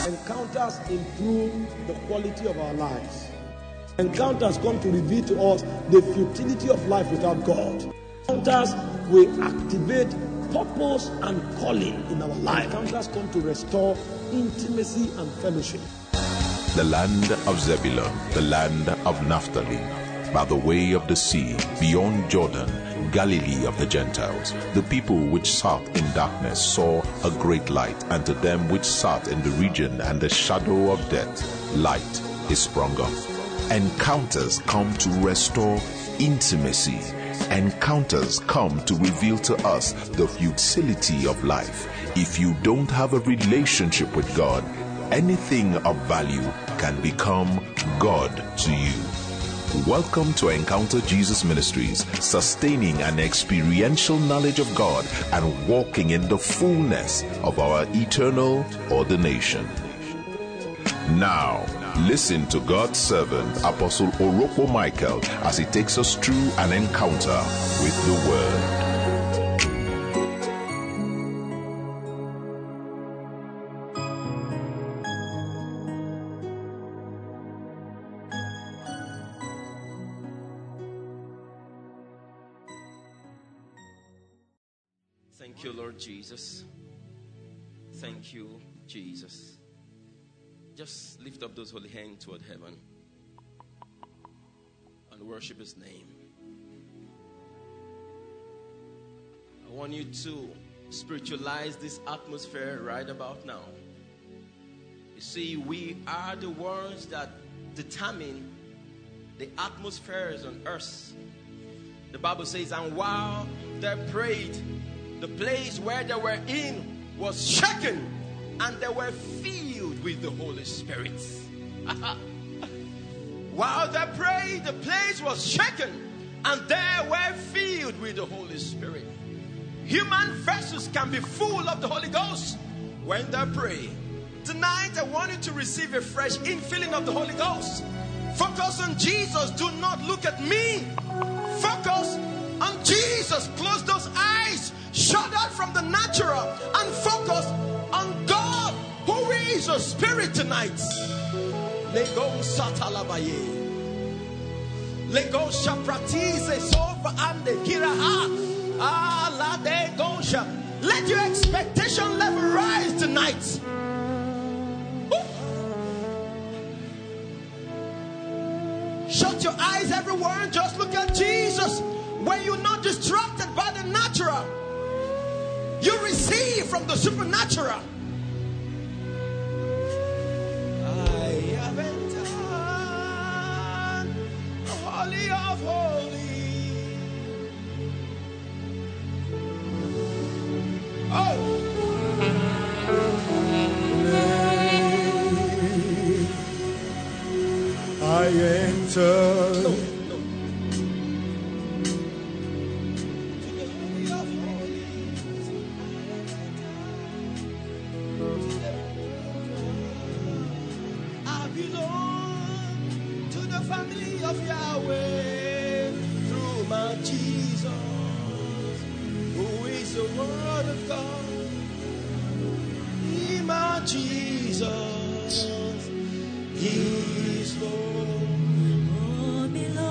Encounters improve the quality of our lives. Encounters come to reveal to us the futility of life without God. Encounters will activate purpose and calling in our life. Encounters come to restore intimacy and fellowship. The land of Zebulun, the land of Naphtali, by the way of the sea, beyond Jordan, Galilee of the Gentiles. The people which sat in darkness saw a great light, and to them which sat in the region and the shadow of death, light is sprung up. Encounters come to restore intimacy. Encounters come to reveal to us the futility of life. If you don't have a relationship with God, anything of value can become God to you. Welcome to Encounter Jesus Ministries, sustaining an experiential knowledge of God and walking in the fullness of our eternal ordination. Now, listen to God's servant, Apostle Orokpo Michael, as he takes us through an encounter with the Word. Thank you, Lord Jesus. Thank you, Jesus. Just lift up those holy hands toward heaven and worship His name. I want you to spiritualize this atmosphere right about now. You see, we are the ones that determine the atmospheres on earth. The Bible says, and while they prayed, the place where they were in was shaken, and they were filled with the Holy Spirit. While they prayed, the place was shaken, and they were filled with the Holy Spirit. Human vessels can be full of the Holy Ghost when they pray. Tonight, I want you to receive a fresh infilling of the Holy Ghost. Focus on Jesus. Do not look at me. Focus on Jesus. Close those eyes. Shut out from the natural and focus on God, who is a spirit tonight. Lego satalabaye. Lego shapratize sofa and the kiraha. Ah, la de gosha. Let your expectation level rise tonight. Shut your eyes everywhere and just look at Jesus. When you're not distracted by the natural, you receive from the supernatural. I have entered the Holy of Holies. Oh. I enter. I belong to the family of Yahweh through my Jesus, who is the Word of God. He, my Jesus, He is Lord. Oh,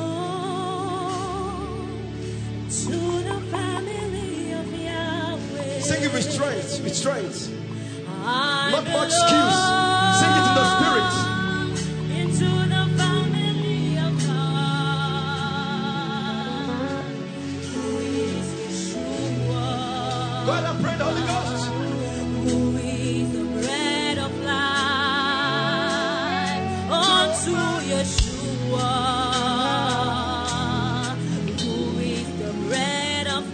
belong to the family of Yahweh. Sing it with strength, with strength. I Not much skills. Sing it in the spirit. into the family of God, who is Yeshua, Go ahead and pray the Holy Ghost. who is the bread of life, unto Yeshua, who is the bread of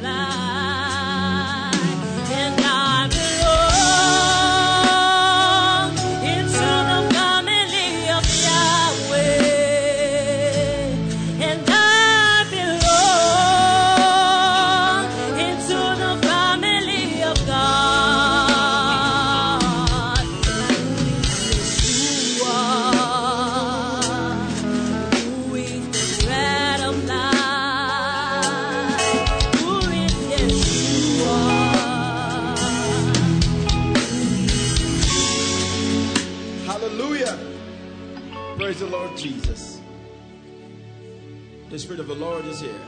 life, and I belong Hallelujah. Praise the Lord Jesus. The Spirit of the Lord is here.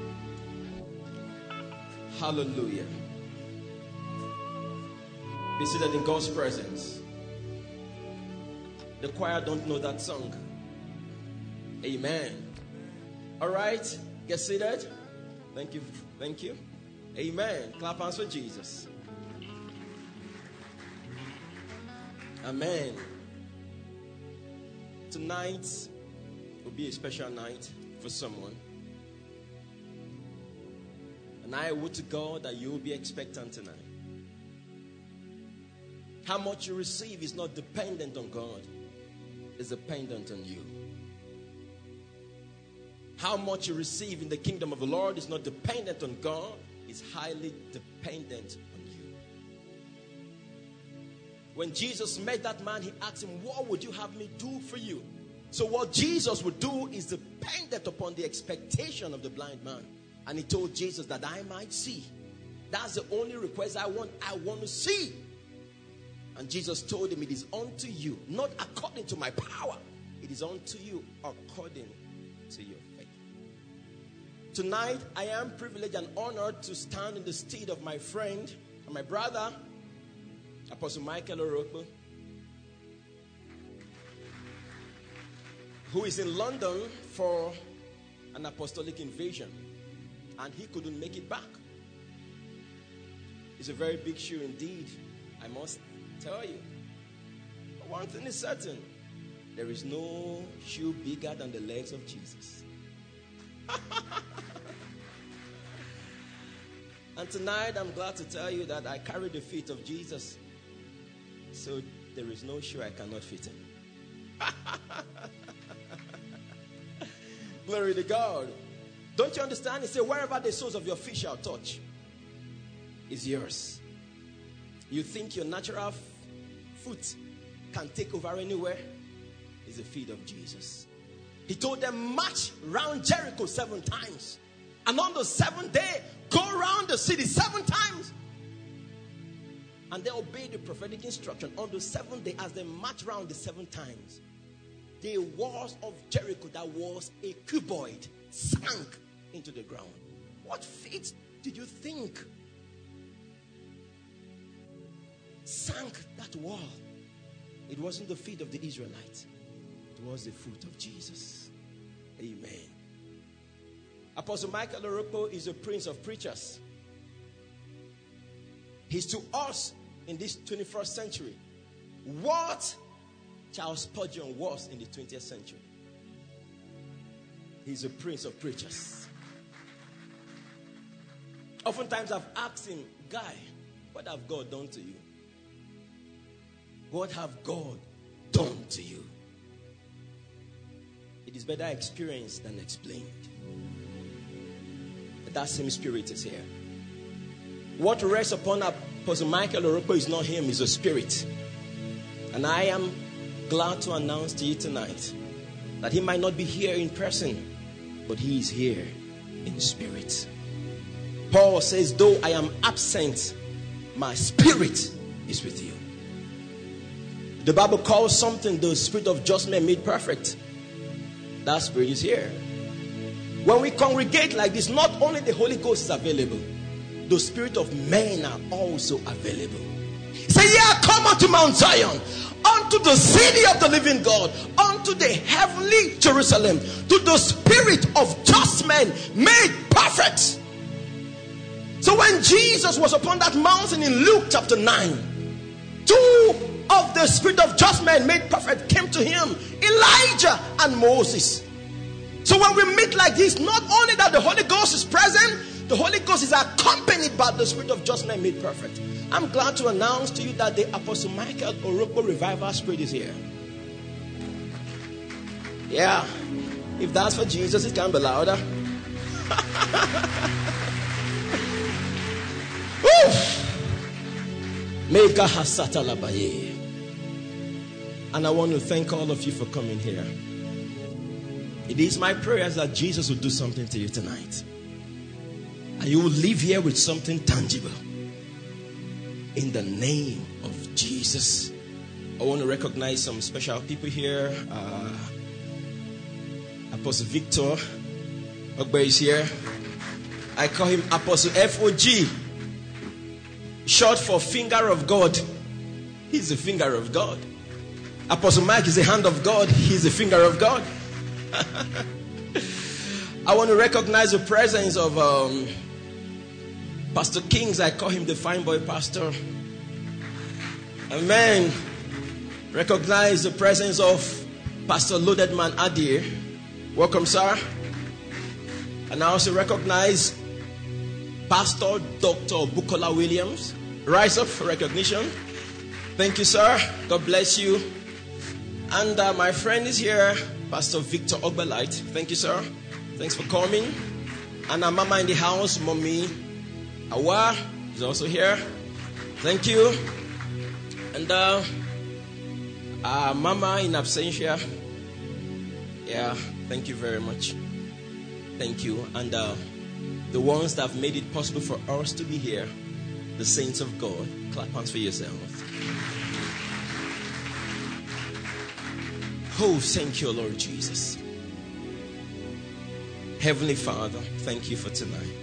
Hallelujah. Be seated in God's presence. The choir don't know that song. Amen. All right. Get seated. Thank you. Thank you. Amen. Clap hands for Jesus. Amen. Tonight will be a special night for someone. And I would to God that you will be expectant tonight. How much you receive is not dependent on God. It's dependent on you. How much you receive in the kingdom of the Lord is not dependent on God. It's highly dependent on you. When Jesus met that man, he asked him, what would you have me do for you? So what Jesus would do is dependent upon the expectation of the blind man. And he told Jesus that I might see. That's the only request I want. I want to see. And Jesus told him, it is unto you, not according to my power. It is unto you according to your faith. Tonight, I am privileged and honored to stand in the stead of my friend and my brother, Apostle Michael Orokpo, who is in London for an apostolic invasion, and he couldn't make it back. It's a very big shoe indeed, I must tell you. But one thing is certain, there is no shoe bigger than the legs of Jesus. And tonight I'm glad to tell you that I carry the feet of Jesus, so there is no shoe I cannot fit in. Glory to God. Don't you understand? He said, wherever the soles of your feet shall touch is yours. You think your natural foot can take over anywhere? It's the feet of Jesus. He told them, march round Jericho 7 times. And on the 7th day, go around the city 7 times. And they obeyed the prophetic instruction. On the 7th day, as they marched around the 7 times, the walls of Jericho that was a cuboid sank into the ground. What feet did you think sank that wall? It wasn't the feet of the Israelites. It was the foot of Jesus. Amen. Apostle Michael Orokpo is a prince of preachers. He's to us in this 21st century what Charles Spurgeon was in the 20th century. He's a prince of preachers. Oftentimes I've asked him, Guy, what have God done to you? What have God done to you? It is better experienced than explained. That same spirit is here. What rests upon Apostle Michael Orokpo is not him, it's a spirit. And I am glad to announce to you tonight that he might not be here in person, but he is here in spirit. Paul says, though I am absent, my spirit is with you. The Bible calls something the spirit of just men made perfect. That spirit is here. When we congregate like this, not only the Holy Ghost is available, the spirit of men are also available. Say, yeah, come unto Mount Zion, unto the city of the living God, unto the heavenly Jerusalem, to the spirit of just men made perfect. So when Jesus was upon that mountain in Luke chapter 9, 2 of the spirit of just men made perfect came to him, Elijah and Moses. So when we meet like this, not only that the Holy Ghost is present, the Holy Ghost is accompanied by the spirit of just men made perfect. I'm glad to announce to you that the Apostle Michael Orokpo revival spirit is here. Yeah, if that's for Jesus, it can be louder. Mega hasata labaye. And I want to thank all of you for coming here. It is my prayers that Jesus will do something to you tonight. And you will leave here with something tangible. In the name of Jesus I want to recognize some special people here. Apostle Victor Ogbe is here. I call him Apostle FOG, short for Finger of God. He's the finger of God. Apostle Mike is the hand of God. He's the finger of God. I want to recognize the presence of Pastor Kings. I call him the fine boy pastor. Amen. Recognize the presence of Pastor Loaded Man Adir. Welcome, sir. And I also recognize Pastor Dr. Bukola Williams. Rise up for recognition. Thank you, sir. God bless you. And my friend is here, Pastor Victor Ogbelite. Thank you, sir. Thanks for coming. And our mama in the house, Mommy Awa, is also here. Thank you. And Mama in absentia. Yeah, thank you very much. Thank you. And the ones that have made it possible for us to be here, the saints of God. Clap hands for yourselves. Oh, thank you, Lord Jesus. Heavenly Father, thank you for tonight.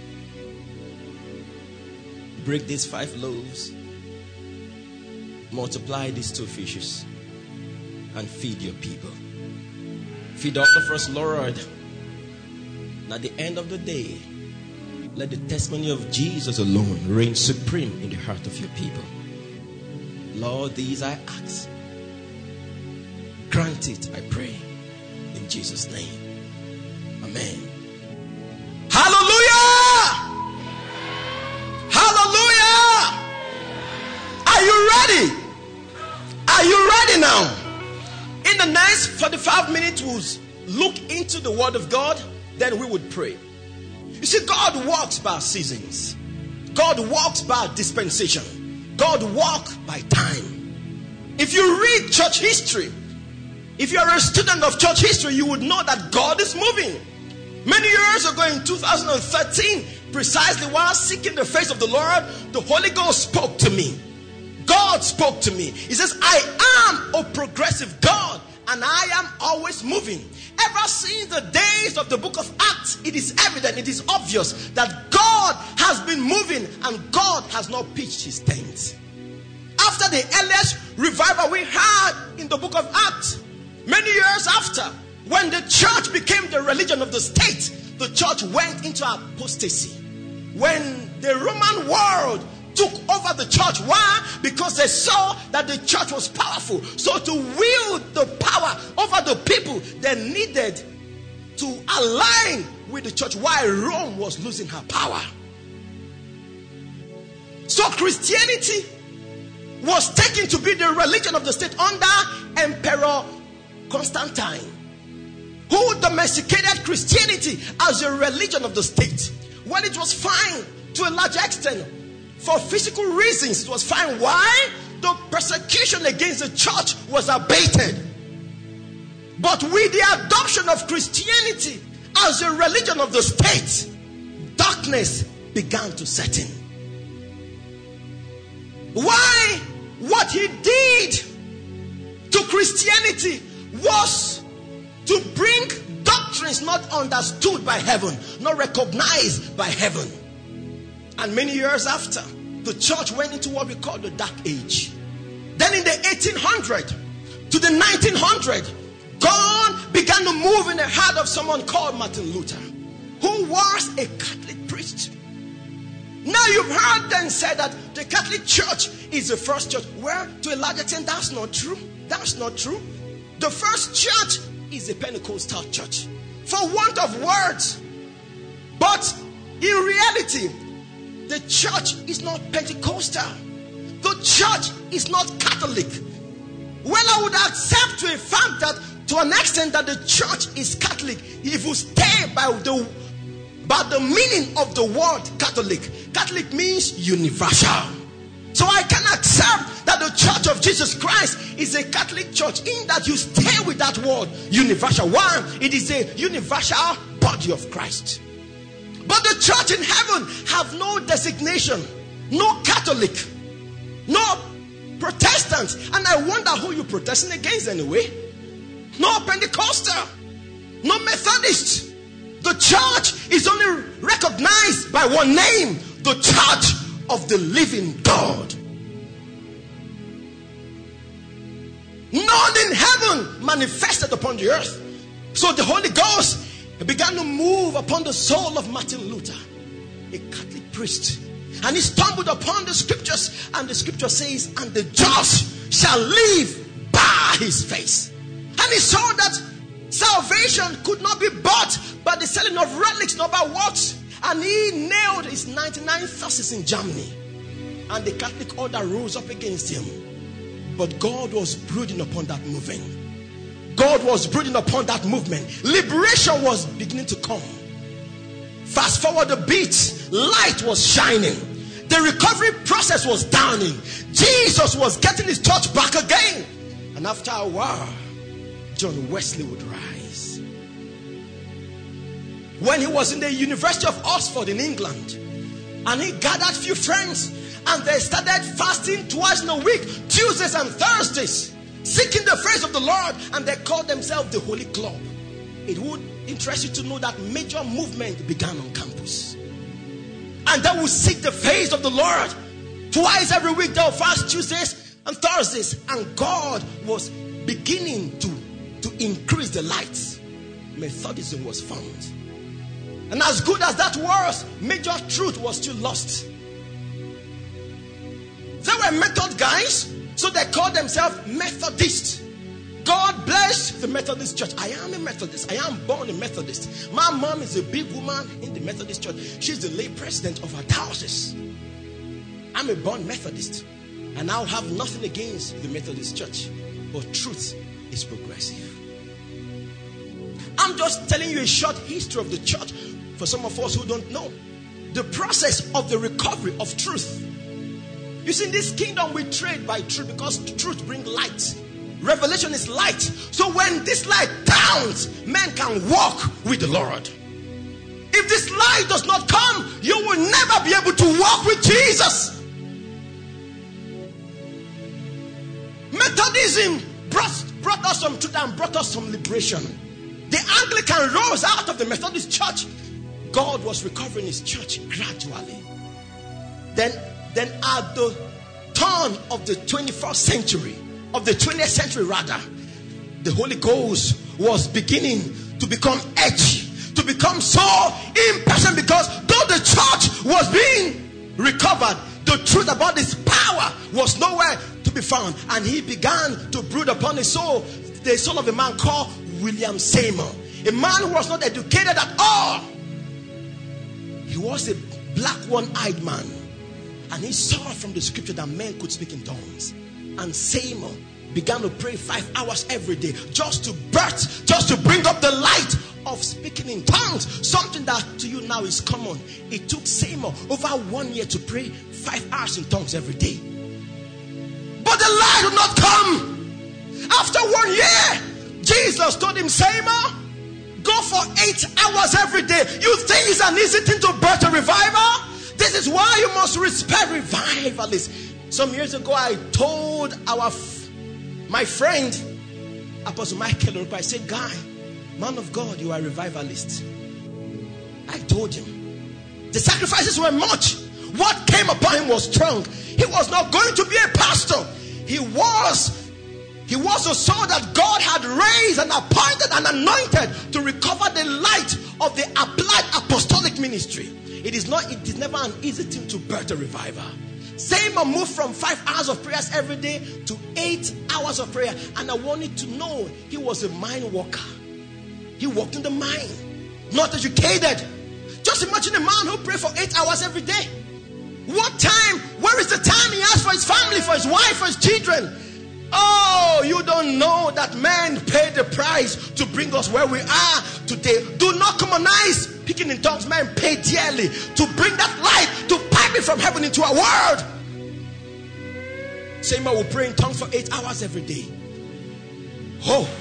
Break these 5 loaves, multiply these 2 fishes, and feed your people. Feed all of us, Lord. And at the end of the day, let the testimony of Jesus alone reign supreme in the heart of your people. Lord, these I ask. Grant it, I pray, in Jesus' name. Amen. Hallelujah! Hallelujah! Are you ready? Are you ready now? In the next 45 minutes, we'll look into the Word of God, then we would pray. You see, God walks by seasons. God walks by dispensation. God walks by time. If you read church history, if you're a student of church history, you would know that God is moving. Many years ago in 2013, precisely while seeking the face of the Lord, the Holy Ghost spoke to me. God spoke to me. He says, I am a progressive God and I am always moving. Ever since the days of the book of Acts, it is evident, it is obvious that God has been moving and God has not pitched his tent. After the earliest revival we had in the book of Acts, many years after, when the church became the religion of the state, the church went into apostasy. When the Roman world took over the church, why? Because they saw that the church was powerful. So to wield the power over the people, they needed to align with the church while Rome was losing her power. So Christianity was taken to be the religion of the state under Emperor Constantine, who domesticated Christianity as a religion of the state. When it was fine to a large extent, for physical reasons, it was fine. Why? The persecution against the church was abated. But with the adoption of Christianity as a religion of the state, darkness began to set in. Why? What he did to Christianity was to bring doctrines not understood by heaven, not recognized by heaven. And many years after, the church went into what we call the Dark Age. Then in the 1800s to the 1900s, God began to move in the heart of someone called Martin Luther, who was a Catholic priest. Now you've heard them say that the Catholic Church is the first church. Well, to a large extent, that's not true. That's not true. The first church is the Pentecostal church, for want of words. But in reality, the church is not Pentecostal. The church is not Catholic. Well, I would accept to a fact that to an extent that the church is Catholic, if you stay by the meaning of the word Catholic. Catholic means universal. So I can accept that the Church of Jesus Christ is a Catholic church in that you stay with that word universal. One, it is a universal body of Christ. But the church in heaven have no designation, no Catholic, no Protestants. And I wonder who you're protesting against anyway. No Pentecostal, no Methodist. The church is only recognized by one name, the Church of the Living God. None in heaven manifested upon the earth. So the Holy Ghost began to move upon the soul of Martin Luther, a Catholic priest. And he stumbled upon the scriptures, and the scripture says, and the just shall live by his faith. And he saw that salvation could not be bought by the selling of relics, nor by works. And he nailed his 99 theses in Germany. And the Catholic order rose up against him. But God was brooding upon that movement. God was brooding upon that movement. Liberation was beginning to come. Fast forward a bit, light was shining. The recovery process was dawning. Jesus was getting his church back again. And after a while, John Wesley would rise. When he was in the University of Oxford in England, and he gathered few friends, and they started fasting twice in a week, Tuesdays and Thursdays, seeking the face of the Lord, and they called themselves the Holy Club. It would interest you to know that major movement began on campus. And they would seek the face of the Lord. Twice every week they would fast Tuesdays and Thursdays. And God was beginning to increase the light. Methodism was found. And as good as that was, major truth was still lost. They were method guys, so they called themselves Methodists. God bless the Methodist church. I am a Methodist. I am born a Methodist. My mom is a big woman in the Methodist church. She's the lay president of her diocese. I'm a born Methodist. And I'll have nothing against the Methodist church. But truth is progressive. I'm just telling you a short history of the church for some of us who don't know. The process of the recovery of truth. You see, in this kingdom we trade by truth because truth brings light. Revelation is light. So when this light dawns, men can walk with the Lord. If this light does not come, you will never be able to walk with Jesus. Methodism brought us some truth and brought us some liberation. The Anglican rose out of the Methodist church. God was recovering his church gradually. Then at the turn of the 21st century, of the 20th century rather, the Holy Ghost was beginning to become edgy, to become so impassioned, because though the church was being recovered, the truth about his power was nowhere to be found. And he began to brood upon his soul, the soul of a man called William Seymour, a man who was not educated at all. He was a black one-eyed man, and he saw from the scripture that men could speak in tongues. And Seymour began to pray 5 hours every day just to bring up the light of speaking in tongues, something that to you now is common. It took Seymour over 1 year to pray 5 hours in tongues every day. But the light would not come. After 1 year, Jesus told him, Seymour, go for 8 hours every day. You think it's an easy thing to birth a revival? This is why you must respect revivalists. Some years ago, I told my friend, Apostle Michael, I said, Guy, man of God, you are a revivalist. I told him. The sacrifices were much. What came upon him was strong. He was not going to be a pastor. He was a soul that God had raised and appointed and anointed to recover the light of the applied apostolic ministry. It is never an easy thing to birth a revival. Seymour moved from 5 hours of prayers every day to 8 hours of prayer. And I wanted to know, he was a mine worker. He worked in the mine, not educated. Just imagine a man who prayed for 8 hours every day. What time? Where is the time he has for his family, for his wife, for his children? Oh, you don't know that men paid the price to bring us where we are today. Do not commonize speaking in tongues. Men pay dearly to bring that light, to pipe it from heaven into our world. Seymour will pray in tongues for 8 hours every day. Oh,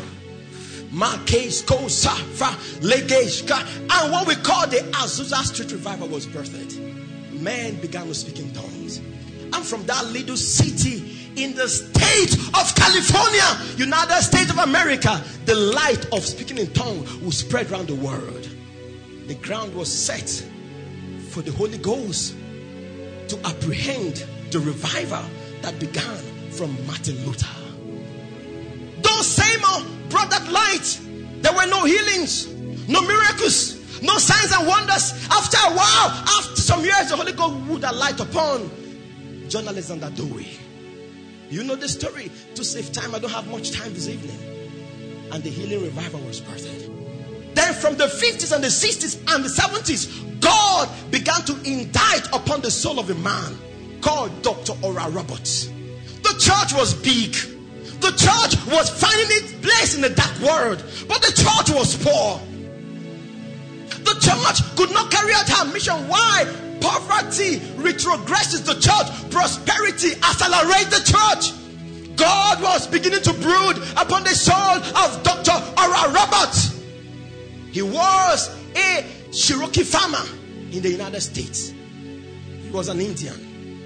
and what we call the Azusa Street Revival was birthed. Men began to speak in tongues. And from that little city in the state of California, United States of America, the light of speaking in tongues will spread around the world. The ground was set for the Holy Ghost to apprehend the revival that began from Martin Luther. Those same brought that light. There were no healings, no miracles, no signs and wonders. After a while, after some years, the Holy Ghost would light upon John Alexander Dowie. You know the story. To save time, I don't have much time this evening. And the healing revival was birthed. Then from the 50s and the 60s and the 70s, God began to indict upon the soul of a man called Dr. Oral Roberts. The church was big. The church was finding its place in the dark world. But the church was poor. The church could not carry out her mission. Why? Poverty retrogresses the church. Prosperity accelerates the church. God was beginning to brood upon the soul of Dr. Oral Roberts. He was a Cherokee farmer in the United States. He was an Indian.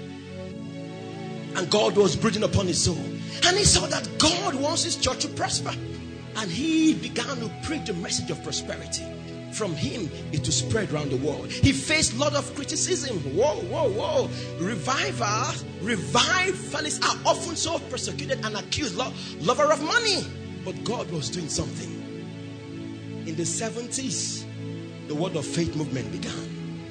And God was brooding upon his soul. And he saw that God wants his church to prosper. And he began to preach the message of prosperity. From him, it will spread around the world. He faced a lot of criticism. Whoa. Revivalists are often so persecuted and accused, lover of money. But God was doing something. In the 70s, the Word of Faith movement began.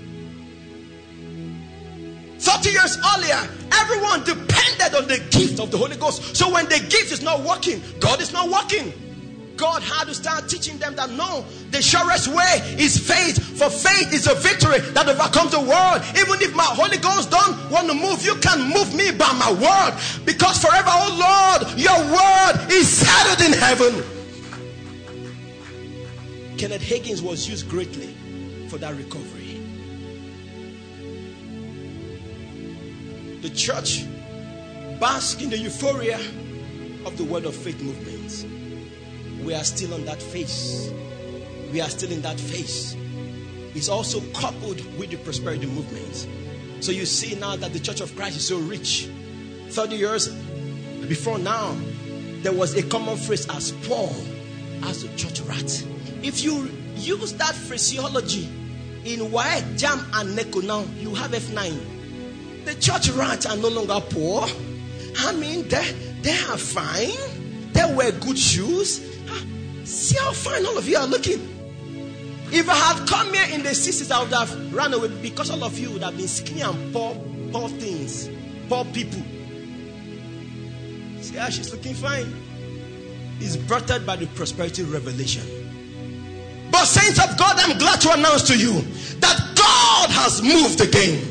30 years earlier, everyone depended on the gift of the Holy Ghost. So when the gift is not working, God is not working. God had to start teaching them that no, the surest way is faith. For faith is a victory that overcomes the world. Even if my Holy Ghost don't want to move, you can move me by my word. Because forever, oh Lord, your word is settled in heaven. Kenneth Hagin was used greatly for that recovery. The church basked in the euphoria of the Word of Faith movement. We are still on that phase. We are still in that phase. It's also coupled with the prosperity movement. So you see now that the Church of Christ is so rich. 30 years before now, there was a common phrase as poor as the church rat. If you use that phraseology in WAEC, JAM and NECO now, you have F9. The church rats are no longer poor. I mean, they are fine. They wear good shoes. See how fine all of you are looking. If I had come here in the 60s, I would have run away because all of you would have been skinny and poor things, poor people. See how she's looking fine. It's birthed by the prosperity revelation. But saints of God, I'm glad to announce to you that God has moved again.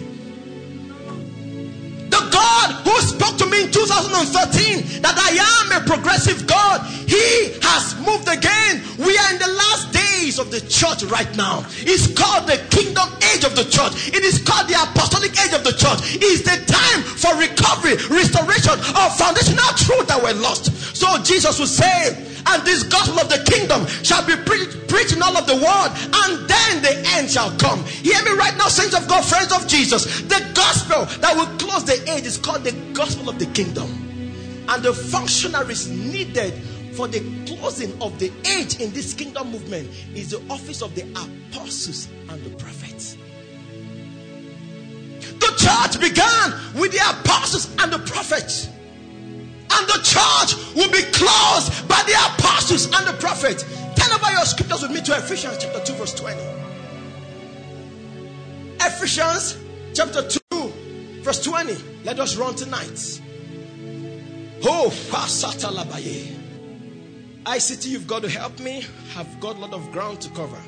The God who spoke to me in 2013 that I am a progressive God, He has moved again. We are in the last days of the church right now. It's called the kingdom age of the church. It is called the apostolic age of the church. It's the time for recovery, restoration of foundational truth that were lost. So Jesus would say, and this gospel of the kingdom shall be preached in all of the world, and then the end shall come. Hear me right now, saints of God, friends of Jesus. The gospel that will close the age is called the gospel of the kingdom. And the functionaries needed for the closing of the age in this kingdom movement is the office of the apostles and the prophets. The church began with the apostles and the prophets. And the church will be closed by the apostles and the prophets. Turn over your scriptures with me to Ephesians chapter 2 verse 20. Ephesians chapter 2 verse 20. Let us run tonight. Oh, Pasatalabaye. ICT, you've got to help me. I've got a lot of ground to cover.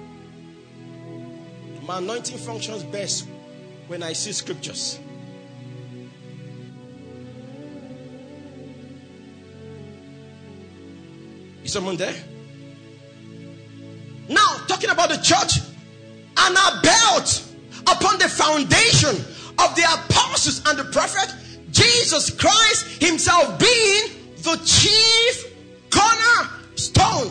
My anointing functions best when I see scriptures. Is someone there? Now, talking about the church, and are built upon the foundation of the apostles and the prophet, Jesus Christ himself being the chief cornerstone.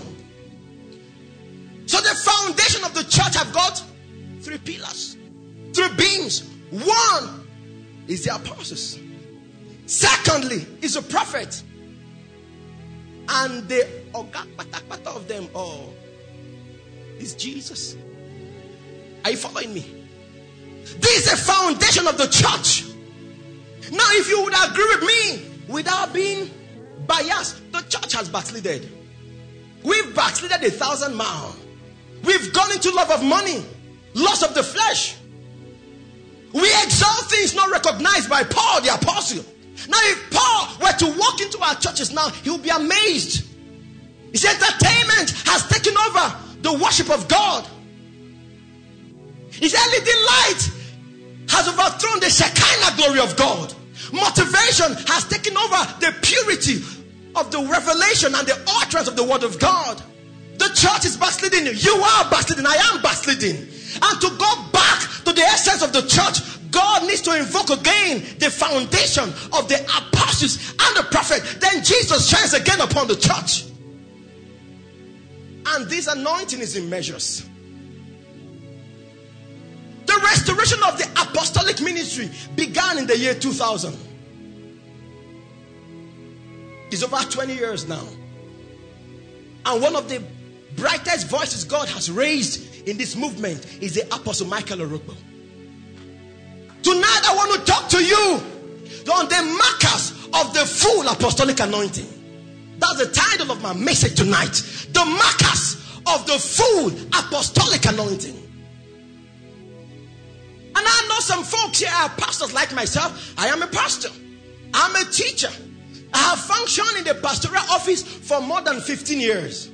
So the foundation of the church have got 3 pillars, 3 beams. One is the apostles. Secondly, is a prophet. And the ogakpatakpata of them all is Jesus. Are you following me? This is the foundation of the church. Now, if you would agree with me, without being biased, the church has backslided. We've backslided 1,000 miles. We've gone into love of money, lust of the flesh. We exalt things not recognized by Paul the apostle. Now, if Paul were to walk into our churches now, he would be amazed. His entertainment has taken over the worship of God. His LED light has overthrown the Shekinah glory of God. Motivation has taken over the purity of the revelation and the utterance of the word of God. The church is backsliding. You are backsliding. I am backsliding. And to go back to the essence of the church, God needs to invoke again the foundation of the apostles and the prophet. Then Jesus shines again upon the church. And this anointing is in measures. The restoration of the apostolic ministry began in the year 2000. It's over 20 years now. And one of the brightest voices God has raised in this movement is the Apostle Michael Orokpo. Tonight I want to talk to you on the markers of the full apostolic anointing. That's the title of my message tonight. The markers of the full apostolic anointing. And I know some folks here are pastors like myself. I am a pastor. I'm a teacher. I have functioned in the pastoral office for more than 15 years.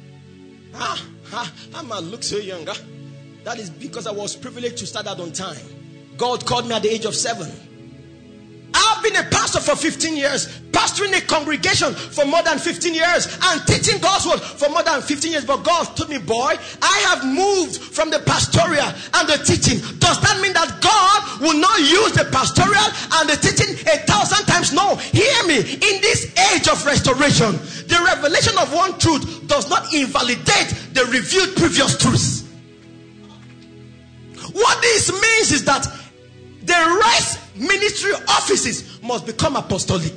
I might look so younger. That is because I was privileged to start out on time. God called me at the age of 7. I've been a pastor for 15 years, pastoring a congregation for more than 15 years, and teaching God's word for more than 15 years. But God told me, boy, I have moved from the pastoral and the teaching. Does that mean that God will not use the pastoral and the teaching 1,000 times? No. Hear me. In this age of restoration, the revelation of one truth does not invalidate the revealed previous truths. What this means is that the rest ministry offices must become apostolic.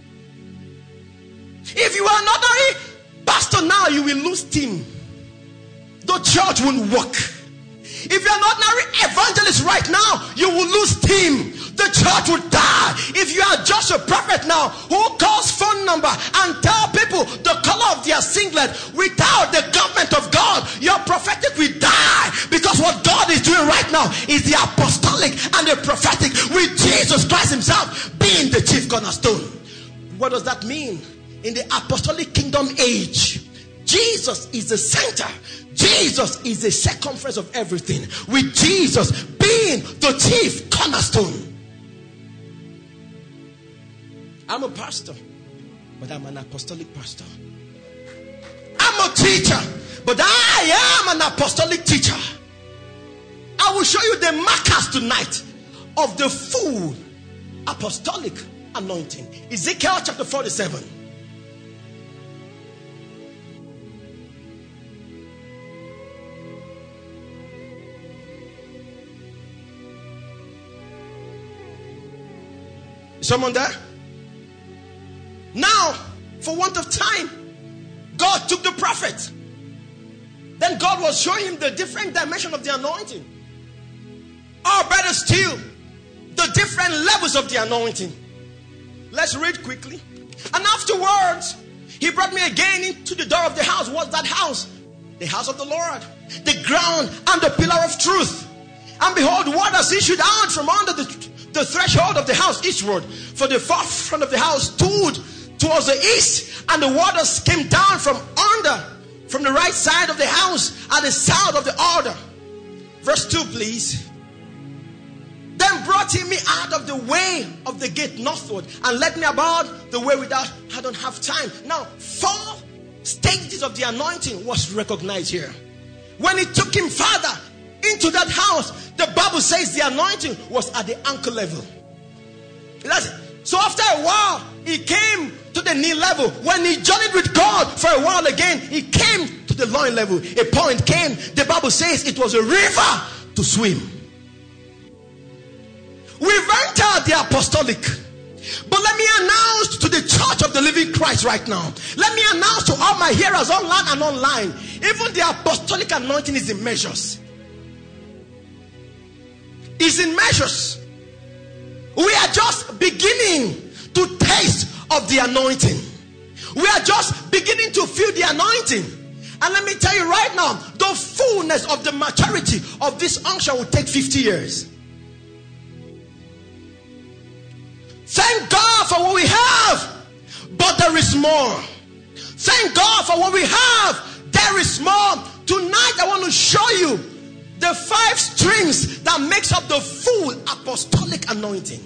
If you are not a pastor now, you will lose steam. The church won't work. If you are not an evangelist right now, you will lose steam. The church will die. If you are just a prophet now who calls phone number and tell people the color of their singlet without the government of God, your prophetic will die. Because what God is doing right now is the apostolic and the prophetic, with Jesus Christ himself being the chief cornerstone. What does that mean? In the apostolic kingdom age, Jesus is the center. Jesus is the circumference of everything, with Jesus being the chief cornerstone. I'm a pastor, but I'm an apostolic pastor. I'm a teacher, but I am an apostolic teacher. I will show you the markers tonight of the full apostolic anointing. Ezekiel chapter 47. Someone there? Now, for want of time, God took the prophet. Then God was showing him the different dimension of the anointing. Or better still, the different levels of the anointing. Let's read quickly. And afterwards, he brought me again into the door of the house. What's that house? The house of the Lord. The ground and the pillar of truth. And behold, waters issued out from under the threshold of the house eastward. For the forefront of the house stood towards the east, and the waters came down from the right side of the house at the south of the altar. Verse 2, please. Then brought he me out of the way of the gate northward, and led me about the way without. I don't have time. Now, 4 stages of the anointing was recognized here. When he took him further into that house, the Bible says the anointing was at the ankle level. So after a while, he came to the knee level. When he journeyed with God for a while again, he came to the loin level. A point came, the Bible says it was a river to swim. We've entered the apostolic. But let me announce to the church of the living Christ right now. Let me announce to all my hearers online and online. Even the apostolic anointing is in measures. Is in measures. We are just beginning to taste of the anointing. We are just beginning to feel the anointing. And let me tell you right now, the fullness of the maturity of this unction will take 50 years. Thank God for what we have, but there is more. Thank God for what we have, there is more. Tonight I want to show you the 5 strings that makes up the full apostolic anointing.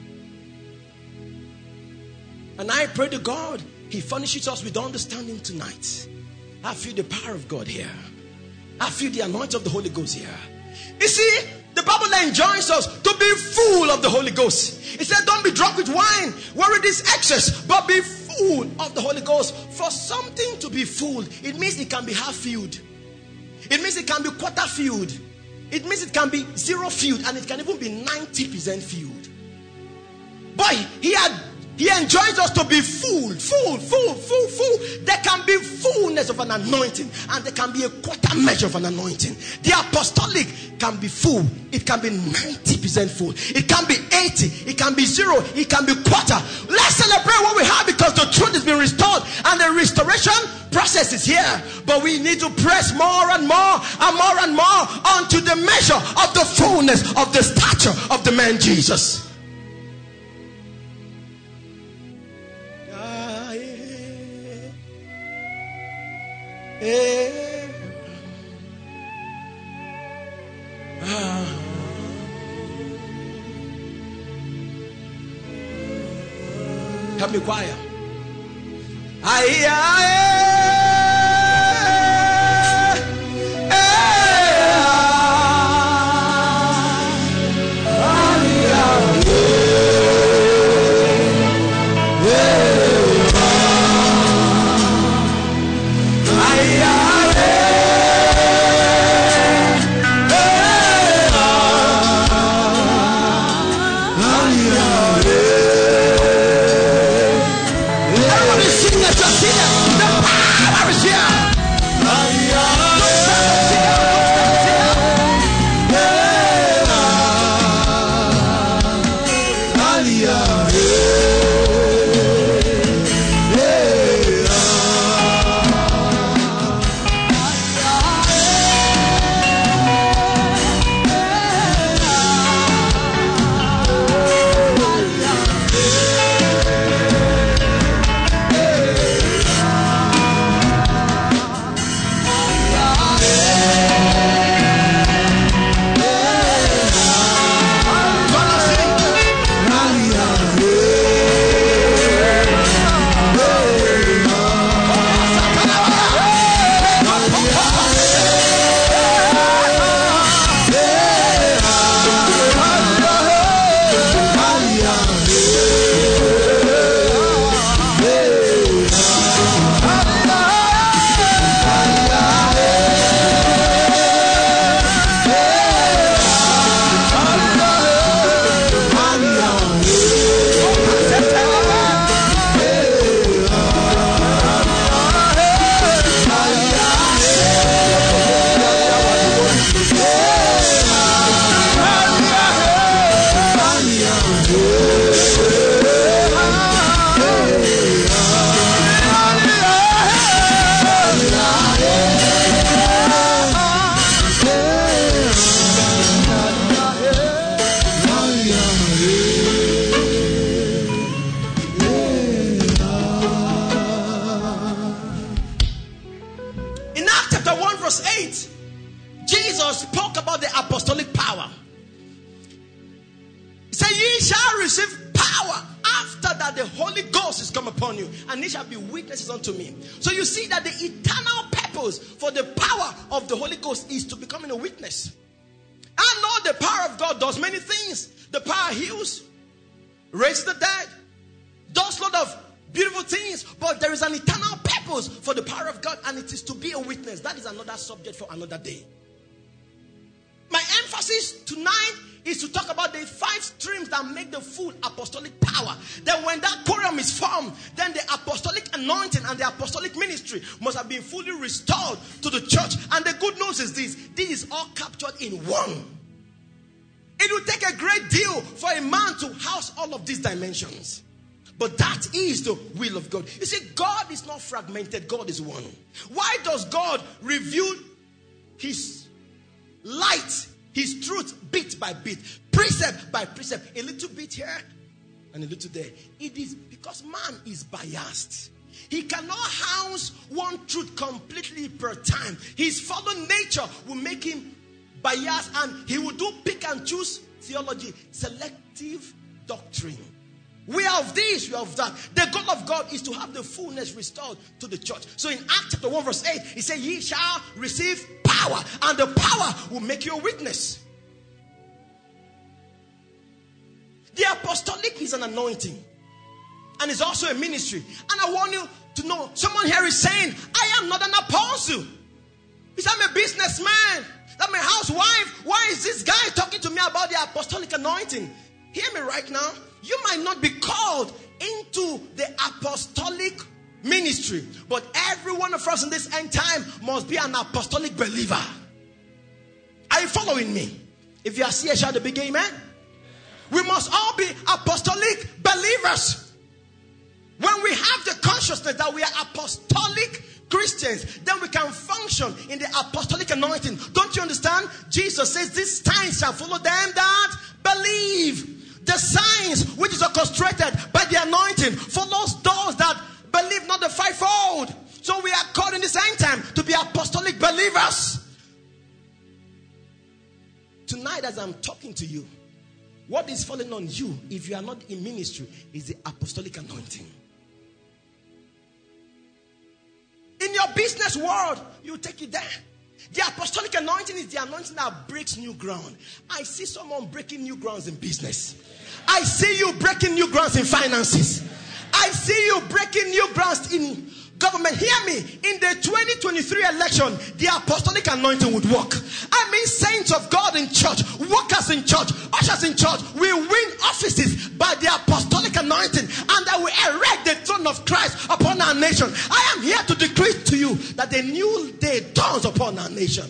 And I pray to God, He furnishes us with understanding tonight. I feel the power of God here. I feel the anointing of the Holy Ghost here. You see, the Bible enjoins us to be full of the Holy Ghost. It said, don't be drunk with wine, where it is excess, but be full of the Holy Ghost. For something to be full, it means it can be half filled. It means it can be quarter filled. It means it can be 0 filled, and it can even be 90% filled. But He enjoins us to be full. There can be fullness of an anointing, and there can be a quarter measure of an anointing. The apostolic can be full. It can be 90% full. It can be 80. It can be 0. It can be quarter. Let's celebrate what we have, because the truth has been restored, and the restoration process is here. But we need to press more and more and more and more onto the measure of the fullness of the stature of the man Jesus. Help me, choir. And they shall be witnesses unto me. So you see that the eternal purpose for the power of the Holy Ghost is to becoming a witness. I know the power of God does many things. The power heals, raises the dead, does a lot of beautiful things. But there is an eternal purpose for the power of God, and it is to be a witness. That is another subject for another day. My emphasis tonight is to talk about the 5 streams that make the full apostolic power. Then when that quorum is formed, then the apostolic anointing and the apostolic ministry must have been fully restored to the church. And the good news is this is all captured in one. It will take a great deal for a man to house all of these dimensions. But that is the will of God. You see, God is not fragmented. God is one. Why does God reveal his light, his truth, bit by bit, precept by precept, a little bit here and a little there? It is because man is biased. He cannot house one truth completely per time. His fallen nature will make him biased, and he will do pick and choose theology, selective doctrine. We are of this, we are of that. The goal of God is to have the fullness restored to the church. So in Acts chapter 1 verse 8, he said, ye shall receive power, and the power will make you a witness. The apostolic is an anointing, and it's also a ministry. And I want you to know, someone here is saying, I am not an apostle. He said, I'm a businessman, I'm a housewife. Why is this guy talking to me about the apostolic anointing? Hear me right now. You might not be called into the apostolic ministry, but every one of us in this end time must be an apostolic believer. Are you following me? If you are here, shout a big amen. We must all be apostolic believers. When we have the consciousness that we are apostolic Christians, then we can function in the apostolic anointing. Don't you understand? Jesus says, these signs shall follow them that believe. The signs which is orchestrated by the anointing follows those that believe not the fivefold. So we are called in this end time to be apostolic believers. Tonight, as I'm talking to you, what is falling on you if you are not in ministry is the apostolic anointing. In your business world, you take it there. The apostolic anointing is the anointing that breaks new ground. I see someone breaking new grounds in business. I see you breaking new grounds in finances. I see you breaking new grounds in government. Hear me. In the 2023 election, the apostolic anointing would work. I mean, saints of God in church, workers in church, ushers in church will win offices by the apostolic anointing, and that will erect the throne of Christ upon our nation. I am here to decree to you that the new day dawns upon our nation.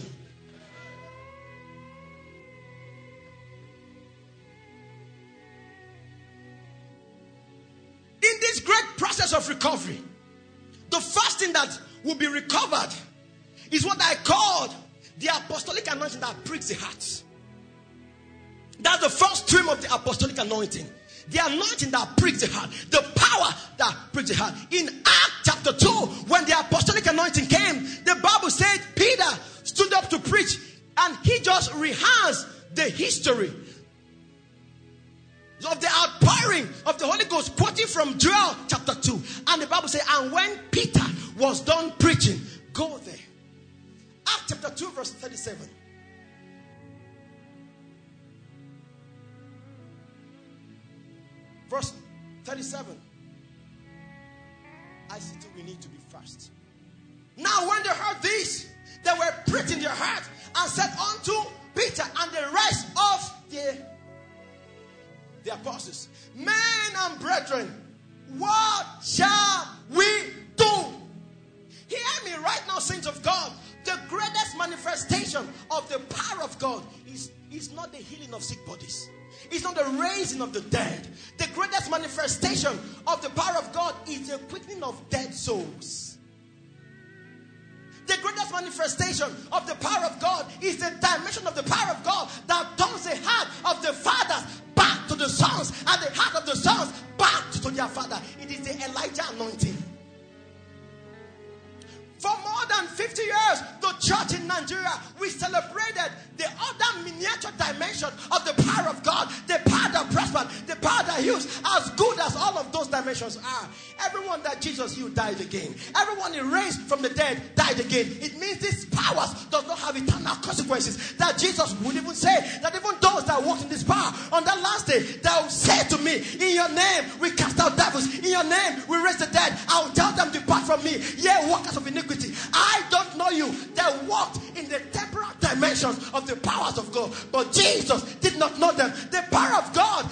In this great process of recovery, the first thing that will be recovered is what I called the apostolic anointing that pricks the heart. That's the first stream of the apostolic anointing. The anointing that pricks the heart. The power that pricks the heart. In Acts chapter 2, when the apostolic anointing came, the Bible said Peter stood up to preach, and he just rehearsed the history of the outpouring of the Holy Ghost, quoting from Joel chapter 2. And the Bible says, and when Peter was done preaching, go there. Acts chapter 2 verse 37. Verse 37. I see too, we need to be fast. Now when they heard this, they were pricked in their heart, and said unto Peter and the rest of the apostles, men and brethren, what shall we do? Hear me right now, saints of God. The greatest manifestation of the power of God is not the healing of sick bodies. It's not the raising of the dead. The greatest manifestation of the power of God is the quickening of dead souls. The greatest manifestation of the power of God is the dimension of the power of God that turns the heart of the fathers back to the sons, and the heart of the sons back to their father. It is the Elijah anointing. For more than 50 years, the church in Nigeria, we celebrated the other miniature dimension of the power of God, the power that prospered, the power that heals. As good as all of those dimensions are, everyone that Jesus healed died again. Everyone he raised from the dead died again. It means these powers does not have eternal consequences. That Jesus would even say that even those that walk in this power, on that last day, they will say to me, in your name we cast out devils, in your name we raise the dead. I will tell them, depart from me, ye workers of iniquity. I don't know you. They walked in the temporal dimensions of the powers of God. But Jesus did not not them. The power of God,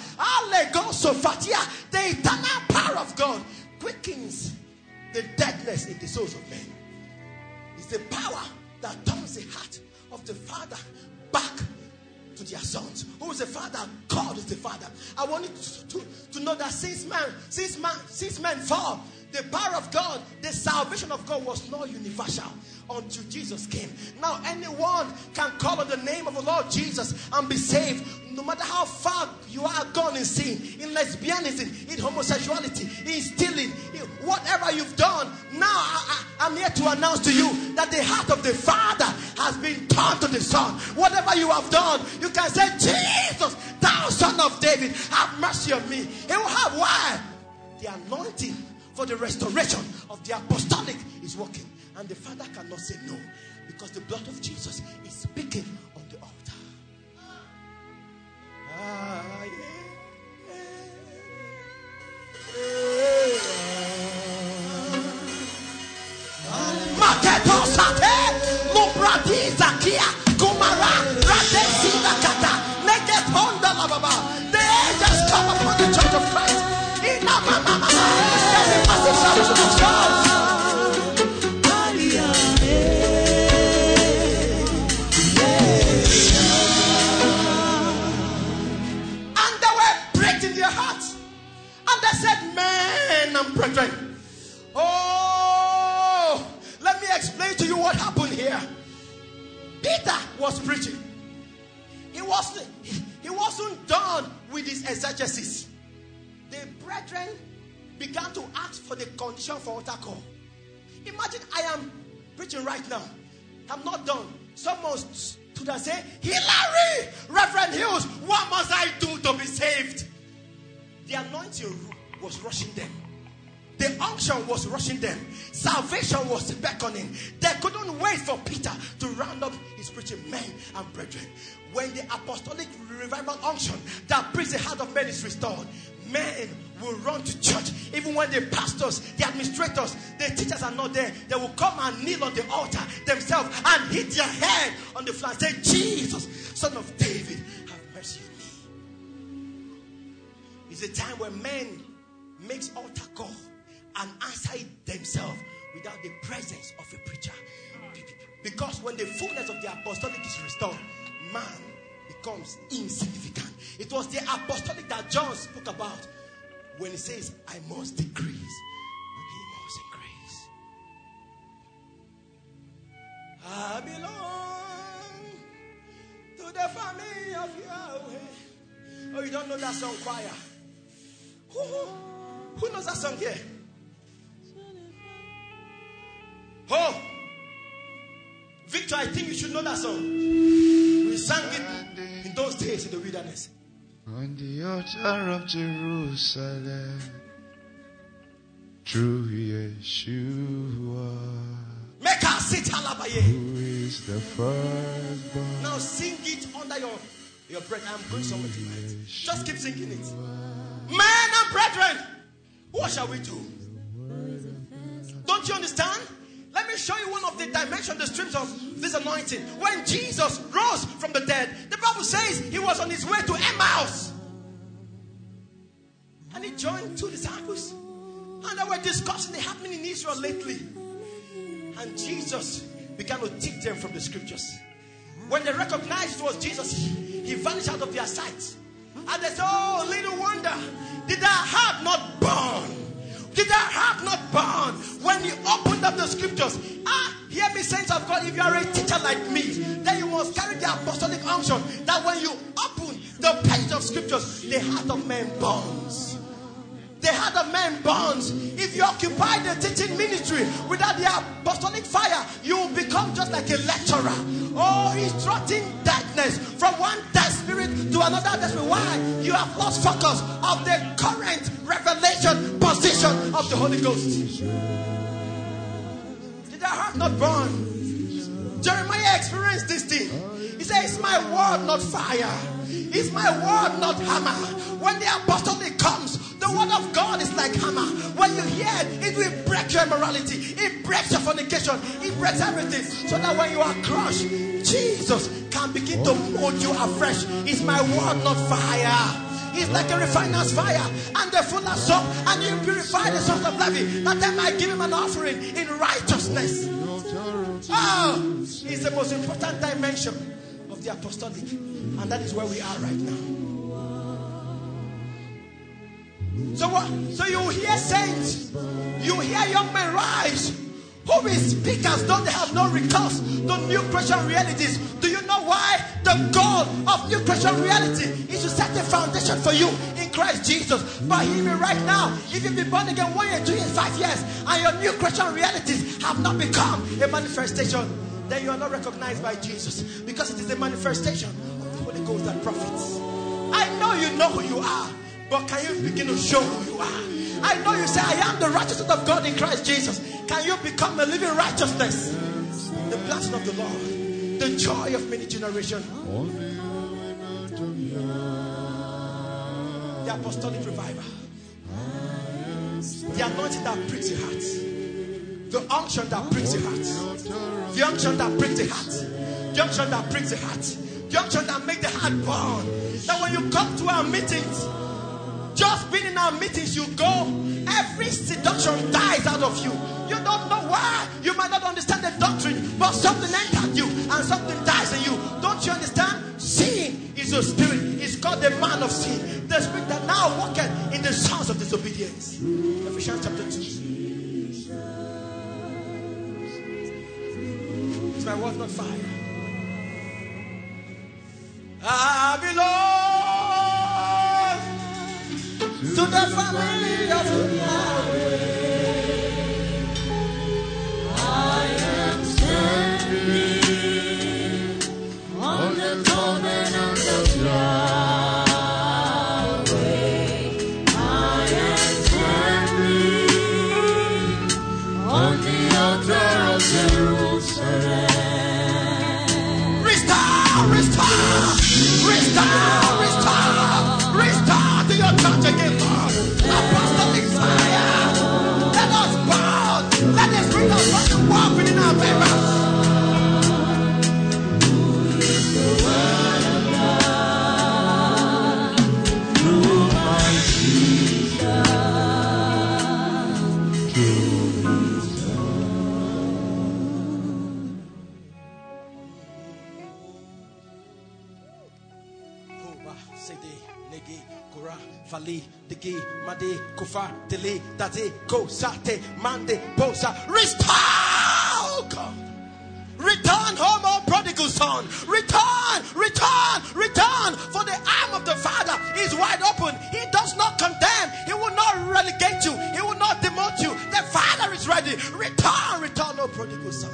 the eternal power of God, quickens the deadness in the souls of men. It's the power that turns the heart of the Father back to their sons. Who is the Father? God is the Father. I want you to know that since men fall, the power of God, the salvation of God was not universal until Jesus came. Now anyone can call on the name of the Lord Jesus and be saved, no matter how far you are gone in sin, in lesbianism, in homosexuality, in stealing, in whatever you've done. Now I'm here to announce to you that the heart of the Father has been turned to the Son. Whatever you have done, you can say, Jesus, thou Son of David, have mercy on me. He will have why? The anointing for the restoration of the apostolic is working. And the Father cannot say no, because the blood of Jesus is speaking on the altar. The angels come upon the church of Christ. Brethren, let me explain to you what happened here. Peter was preaching. He wasn't done with his exegesis. The brethren began to ask for the condition for altar call. Imagine I am preaching right now. I'm not done. Someone stood and say, Hilary, Reverend Hughes, what must I do to be saved? The anointing was rushing them. The unction was rushing them. Salvation was beckoning. They couldn't wait for Peter to round up his preaching. Men and brethren, when the apostolic revival unction that brings the heart of men is restored, men will run to church. Even when the pastors, the administrators, the teachers are not there, they will come and kneel on the altar themselves and hit their head on the floor and say, Jesus, Son of David, have mercy on me. It's a time when men makes altar call and answer it themselves without the presence of a preacher. Because when the fullness of the apostolic is restored, man becomes insignificant. It was the apostolic that John spoke about when he says, I must decrease and he must increase. I belong to the family of Yahweh. Oh, you don't know that song, choir? Who knows that song here? Oh, Victor, I think you should know that song. We sang it in those days in the wilderness. On the altar of Jerusalem, through Yeshua, make us sit halabaye. Who is the firstborn? Now sing it under your breath. I'm going somewhere tonight. Just keep singing it. Men and brethren, what shall we do? Don't you understand? Let me show you one of the dimensions, the streams of this anointing. When Jesus rose from the dead, the Bible says he was on his way to Emmaus. And he joined two disciples. And they were discussing the happening in Israel lately. And Jesus began to teach them from the scriptures. When they recognized it was Jesus, he vanished out of their sight. And they said, oh, little wonder, did our heart not burn? Did our heart not burn when you opened up the scriptures? Hear me, saints of God, if you are a teacher like me, then you must carry the apostolic unction that when you open the page of scriptures, the heart of man burns. The heart of man burns. If you occupy the teaching ministry without the apostolic fire, you will become just like a lecturer. Oh, instructing darkness from one dead spirit to another dead spirit. Why? You have lost focus of the current revelation position of the Holy Ghost. Did our heart not burn? Jeremiah experienced this thing. He said, it's my word, not fire. It's my word, not hammer. When the apostolic comes, the word of God is like hammer. When when you hear it will break your immorality. It breaks your fornication. It breaks everything. So that when you are crushed, Jesus can begin to mold you afresh. Is my word not fire? It's like a refiner's fire, and the full of soap, and you purify the sons of Levi, that they might give him an offering in righteousness. Oh, it's the most important dimension of the apostolic, and that is where we are right now. So what? So you hear saints, you hear young men rise, who will speak as though they have no recourse to new Christian realities. Do you know why? The goal of new Christian reality is to set a foundation for you in Christ Jesus. But hear me right now. If you've been born again 1 year, 2 years, 5 years, and your new Christian realities have not become a manifestation, then you are not recognized by Jesus, because it is the manifestation of the Holy Ghost that profits. I know you know who you are, but can you begin to show who you are? I know you say, I am the righteousness of God in Christ Jesus. Can you become a living righteousness? The blessing of the Lord, the joy of many generations. The apostolic revival, the anointing that pricks the heart, the unction that pricks the heart, the unction that pricks the heart, the unction that pricks the heart, the unction that makes the heart burn. That when you come to our meetings, just being in our meetings, you go, every seduction dies out of you. You don't know why. You might not understand the doctrine, but something entered you and something dies in you. Don't you understand? Sin is a spirit. It's called the man of sin. The spirit that now walketh in the sons of disobedience. Ephesians chapter 2. Is my word not fire? I belong to the family of Yahweh. I am standing on the covenant of Yahweh. I am standing on the altar of Jerusalem. Restore, restore, restore, restore, restore to your church again, Lord. Apostolic fire. Let us burn. Let the spirit of God walk within our members. Fali, Digi, Madi, Kufa, Dili, Dati, Ko, Sate, Mande, Bosa. Restore, God. Return home, O prodigal son. Return, return, return. For the arm of the Father is wide open. He does not condemn. He will not relegate you. He will not demote you. The Father is ready. Return, return, O prodigal son.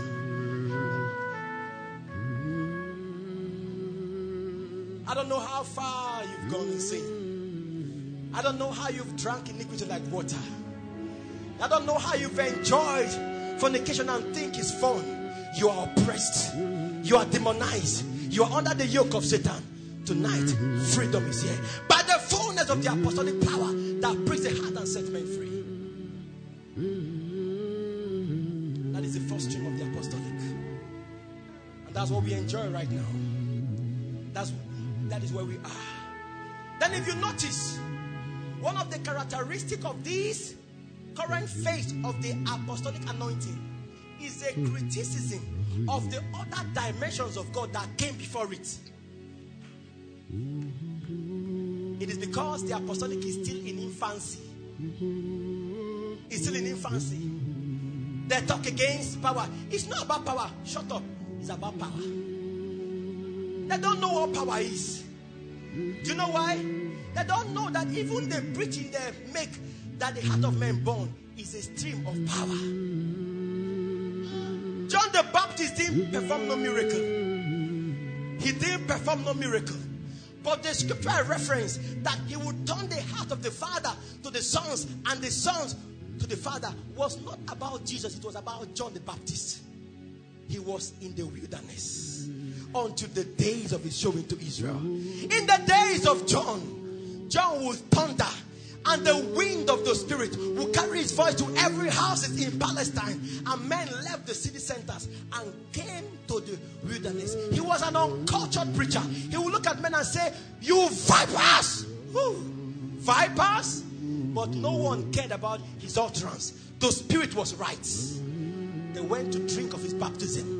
I don't know how far you've gone in sin. I don't know how you've drunk iniquity like water. I don't know how you've enjoyed fornication and think it's fun. You are oppressed. You are demonized. You are under the yoke of Satan. Tonight, freedom is here. By the fullness of the apostolic power that breaks the heart and sets men free. That is the first stream of the apostolic. And that's what we enjoy right now. That is where we are. Then if you notice, one of the characteristics of this current phase of the apostolic anointing is a criticism of the other dimensions of God that came before it. It is because the apostolic is still in infancy. It's still in infancy. They talk against power. It's not about power. Shut up. It's about power. They don't know what power is. Do you know why? They don't know that even the preaching they make that the heart of man born is a stream of power. John the Baptist didn't perform no miracle. He didn't perform no miracle. But the scripture reference that he would turn the heart of the Father to the sons and the sons to the Father was not about Jesus. It was about John the Baptist. He was in the wilderness until the days of his showing to Israel. In the days of John, John would thunder And the wind of the Spirit will carry his voice to every house in Palestine. And men left the city centers and came to the wilderness. He was an uncultured preacher. He would look at men and say, "You vipers!" Woo. Vipers? But no one cared about his utterance. The Spirit was right. They went to drink of his baptism.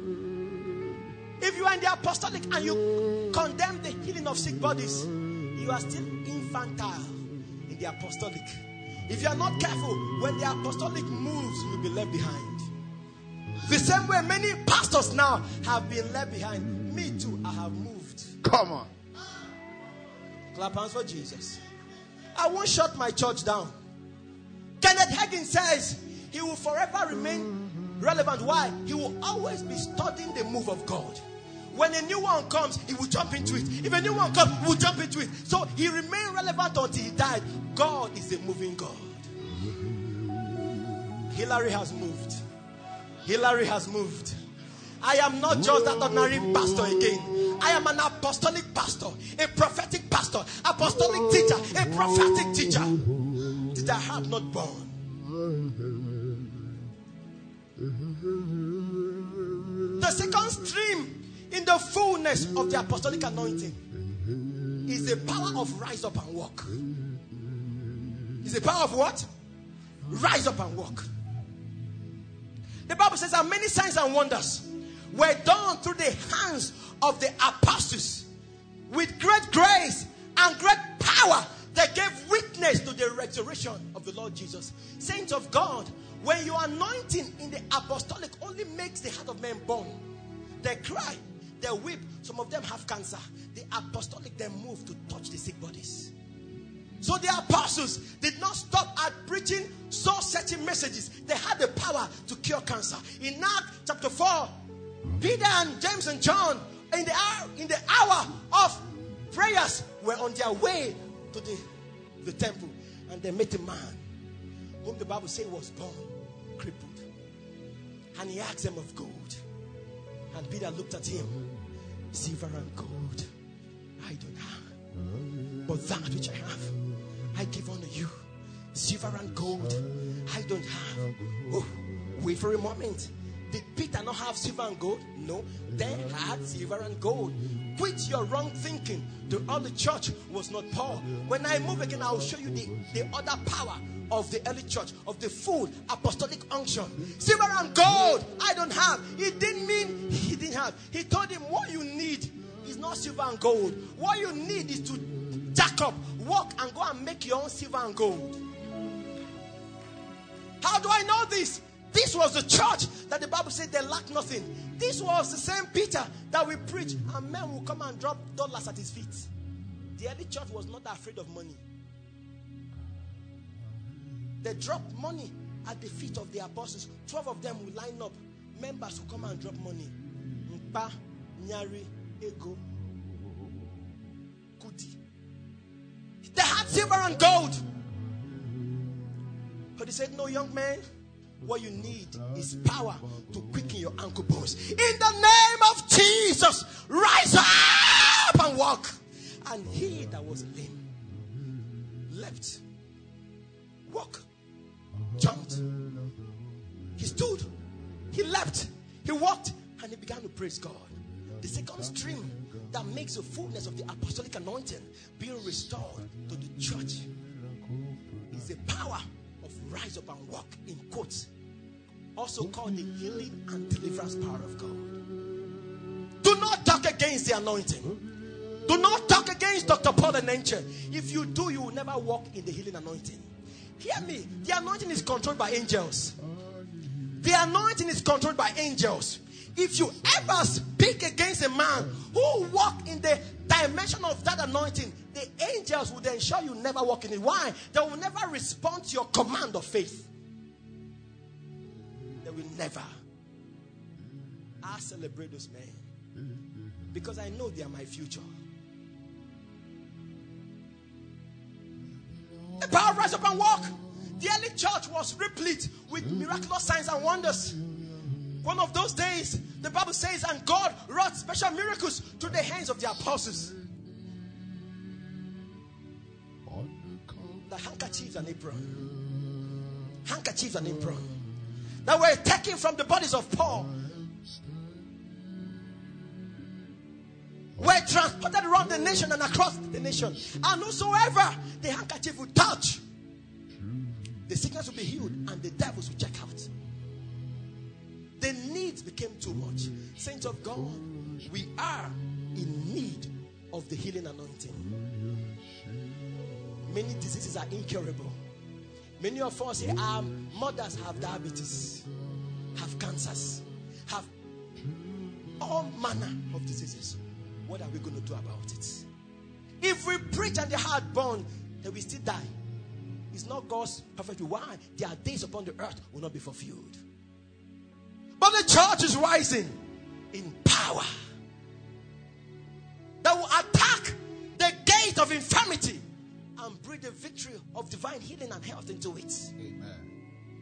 If you are in the apostolic and you condemn the healing of sick bodies, you are still infantile in the apostolic. If you are not careful, when the apostolic moves, you will be left behind. The same way many pastors now have been left behind. Me too, I have moved. Come on. Clap hands for Jesus. I won't shut my church down. Kenneth Hagin says he will forever remain relevant. Why? He will always be studying the move of God. When a new one comes, he will jump into it. If a new one comes, he will jump into it. So he remained relevant until he died. God is a moving God. Hillary has moved. Hillary has moved. I am not just an ordinary pastor again. I am an apostolic pastor, a prophetic pastor, apostolic teacher, a prophetic teacher. Did I have not born? The second stream in the fullness of the apostolic anointing is the power of rise up and walk. Is the power of what? Rise up and walk. The Bible says that many signs and wonders were done through the hands of the apostles. With great grace and great power, they gave witness to the resurrection of the Lord Jesus. Saints of God, when your anointing in the apostolic only makes the heart of men burn, they cry, they weep. Some of them have cancer. The apostolic then move to touch the sick bodies. So the apostles did not stop at preaching soul-setting messages. They had the power to cure cancer. In Acts chapter 4, Peter and James and John, in the hour of prayers, were on their way to the temple. And they met a man whom the Bible says was born crippled. And he asked them of gold. And Peter looked at him. Silver and gold I don't have, but that which I have I give unto you. Silver and gold I don't have. Oh, wait for a moment. Did Peter not have silver and gold? No, they had silver and gold. Quit your wrong thinking. The early church was not poor. When I move again, I will show you the other power of the early church, of the full apostolic unction. Silver and gold I don't have. It didn't mean he didn't have. He told him what you need is not silver and gold. What you need is to jack up, walk and go and make your own silver and gold. How do I know this? This was the church that the Bible said they lacked nothing. This was the same Peter that we preach, and men will come and drop dollars at his feet. The early church was not afraid of money. They dropped money at the feet of the apostles. 12 of them will line up. Members will come and drop money. Mpa, Nyari, Ego, Kuti. They had silver and gold. But he said, no, young man. What you need is power to quicken your ankle bones. In the name of Jesus, rise up and walk. And he that was lame leapt, walked, jumped. He stood, he leapt, he walked, and he began to praise God. The second stream that makes the fullness of the apostolic anointing being restored to the church is the power of rise up and walk, in quotes, also called the healing and deliverance power of God. Do not talk against the anointing. Do not talk against Dr. Paul and Enche. If you do, you will never walk in the healing anointing. Hear me. The anointing is controlled by angels. The anointing is controlled by angels. If you ever speak against a man who walk in the dimension of that anointing, the angels will ensure you never walk in it. Why? They will never respond to your command of faith. They will never. I celebrate those men because I know they are my future. The power rise up and walk. The early church was replete with miraculous signs and wonders. One of those days, the Bible says, and God wrought special miracles through the hands of the apostles. The handkerchiefs and apron. Handkerchiefs and apron. That were taken from the bodies of Paul. Were transported around the nation and across the nation. And whosoever the handkerchief would touch, the sickness will be healed and the devils will check out. The needs became too much. Saints of God, we are in need of the healing anointing. Many diseases are incurable. Many of us here, our mothers have diabetes, have cancers, have all manner of diseases. What are we going to do about it? If we preach and the heart burn, then we still die. It's not God's perfect will. Why? Their days upon the earth will not be fulfilled. But the church is rising in power that will attack the gate of infirmity and bring the victory of divine healing and health into it. Amen.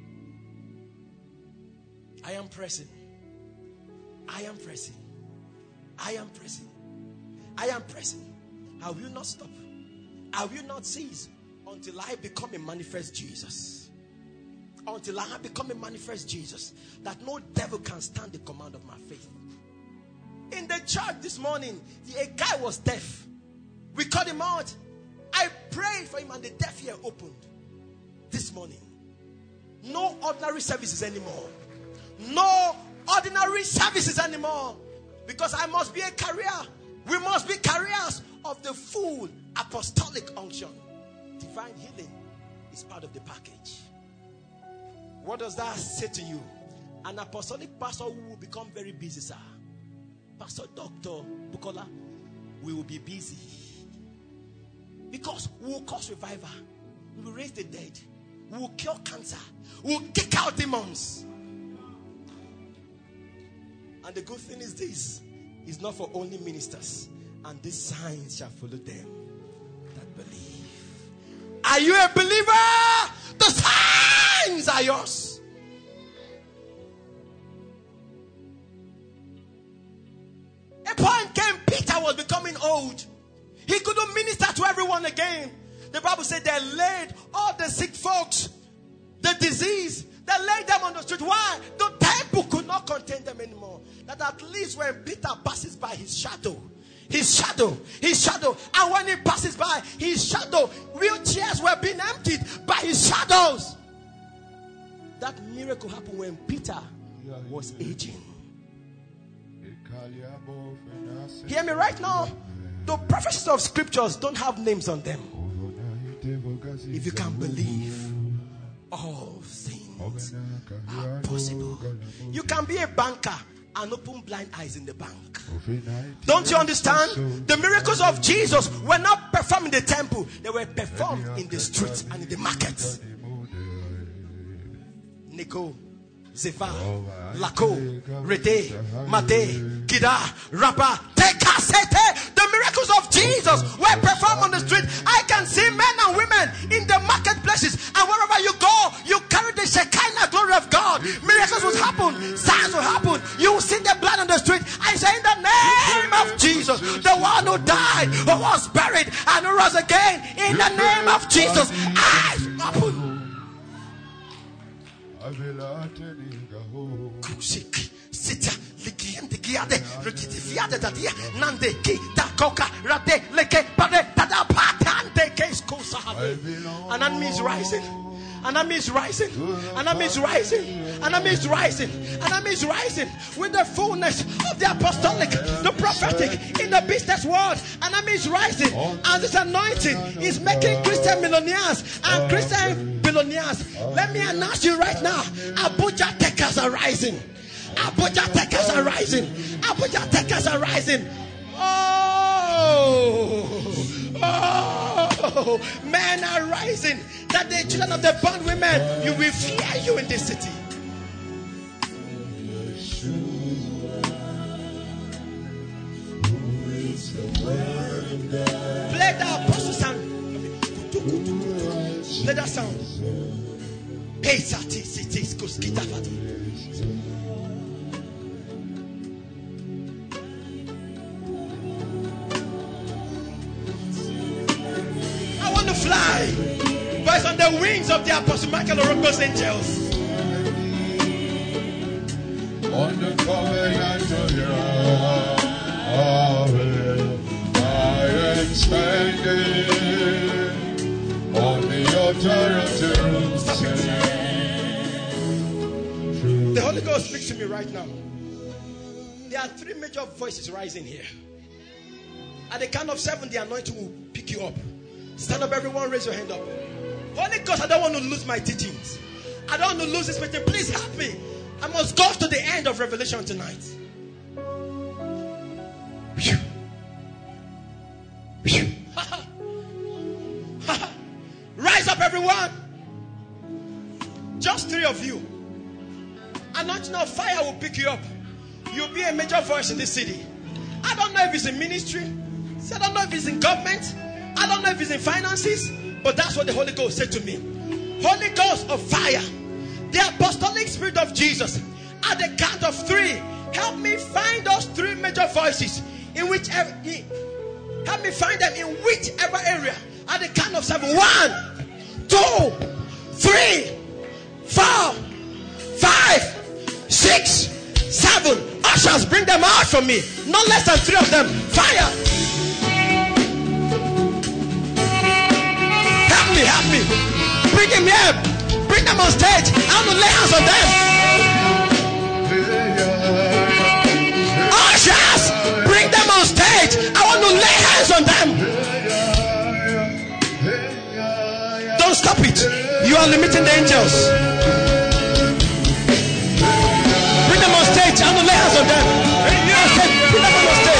I am pressing. I am pressing. I am pressing. I am pressing. I will not stop. I will not cease until I become a manifest Jesus. Until I become a manifest Jesus, that no devil can stand the command of my faith. In the church this morning, a guy was deaf. We called him out. I prayed for him and the deaf ear opened. This morning, no ordinary services anymore. No ordinary services anymore. Because I must be a carrier. We must be carriers of the full apostolic unction. Divine healing is part of the package. What does that say to you? An apostolic pastor who will become very busy, sir. Pastor Dr. Bukola, we will be busy. Because we will cause revival. We will raise the dead. We will cure cancer. We will kick out demons. And the good thing is this. It's not for only ministers. And these signs shall follow them that believe. Are you a believer? The signs are yours. A point came, Peter was becoming old. He couldn't minister to everyone again. The Bible said they laid all the sick folks, the disease, they laid them on the street. Why? The temple could not contain them anymore. That at least when Peter passes by, his shadow. And when he passes by, his shadow, wheelchairs were being emptied by his shadows. That miracle happened when Peter was aging. Hear me right now. The prophecies of scriptures don't have names on them. If you can believe, all things are possible. You can be a banker and open blind eyes in the bank. Don't you understand? The miracles of Jesus were not performed in the temple. They were performed in the streets and in the markets. Nico, Zefa, Lako, Rede, Made, Kida, Rabba, Teka, Sete. The miracles of Jesus were performed on the street. I can see men and women in the marketplaces, and wherever you go, you carry the Shekinah glory of God. Miracles will happen, signs will happen. You will see the blood on the street. I say, in the name of Jesus, the one who died, who was buried, and who rose again, in the name of Jesus, eyes open. Kusik, sita, likiente giade, rikitifiade dadia, nande ki takoka rade leke pade tada patante case kosahade. An enemy is rising. An enemy is rising. An enemy is rising. An enemy is rising. An enemy is rising with the fullness of the apostolic, the prophetic in the business world. An enemy is rising, and this anointing is making Christian millionaires and Christian billionaires. Let me announce you right now: Abuja takers are rising. Abuja takers are rising. Abuja takers are rising. Oh, men are rising. That the children of the bond women, you will fear you in this city. Play the apostle sound. Play that sound. I want to fly. the wings of the Apostle Michael Orokos angels. On the covenant of Yahweh, I am standing on the altar of Jerusalem. The Holy Ghost speaks to me right now. There are three major voices rising here. At the count of 7, the anointing will pick you up. Stand up, everyone, raise your hand up. Holy Ghost, I don't want to lose my teachings. I don't want to lose this meeting. Please help me. I must go to the end of Revelation tonight. Rise up, everyone. Just 3 of you. Anointing of fire will pick you up. You'll be a major voice in this city. I don't know if it's in ministry. I don't know if it's in government. I don't know if it's in finances. But that's what the Holy Ghost said to me. Holy Ghost of fire. The apostolic spirit of Jesus. At the count of 3, help me find those 3 major voices in whichever. Help me find them in whichever area. At the count of 7. 1, 2, 3, 4, 5, 6, 7. Ushers, bring them out from me. Not less than 3 of them. Fire. Help me. Bring him here. Bring them on stage. I want to lay hands on them. Ushers, bring them on stage. I want to lay hands on them. Don't stop it. You are limiting the angels. Bring them on stage. I want to lay hands on them. Bring them on stage.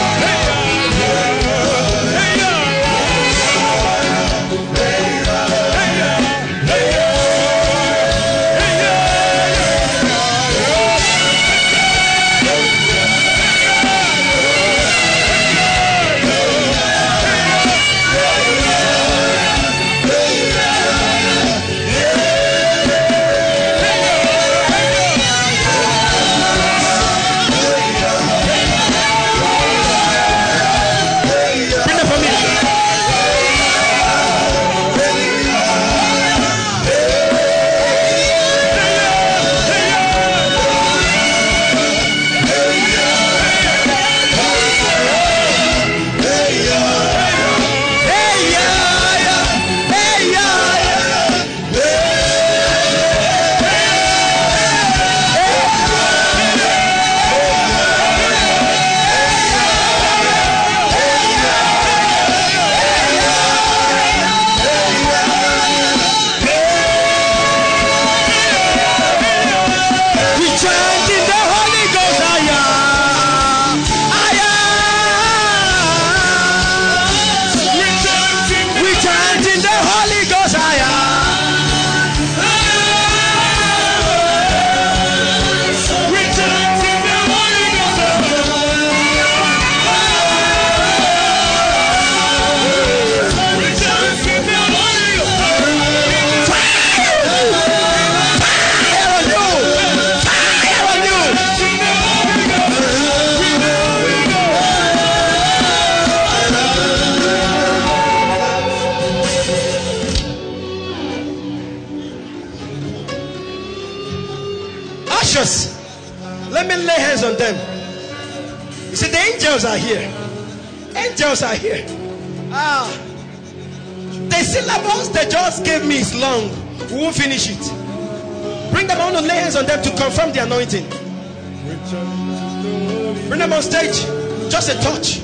Let me lay hands on them. You see, the angels are here. Angels are here. The syllables they just gave me is long. We won't finish it. Bring them on and lay hands on them to confirm the anointing. Bring them on stage. Just a touch.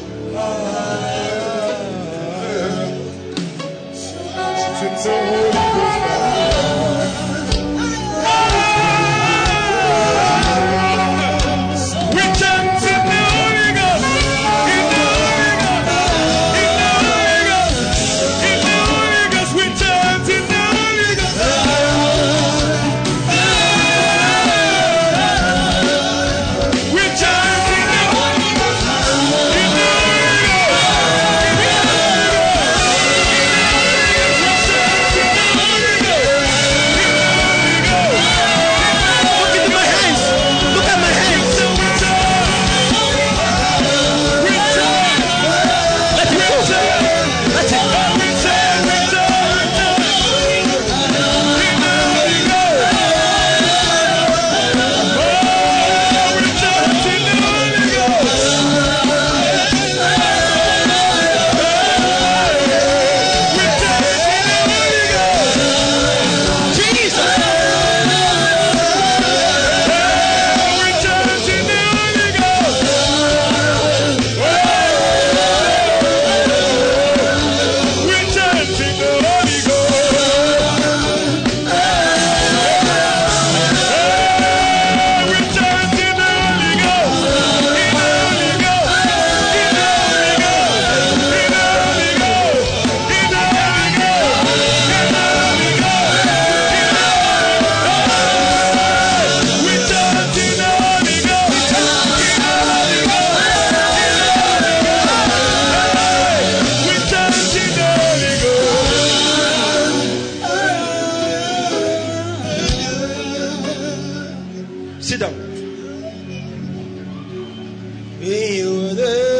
When you were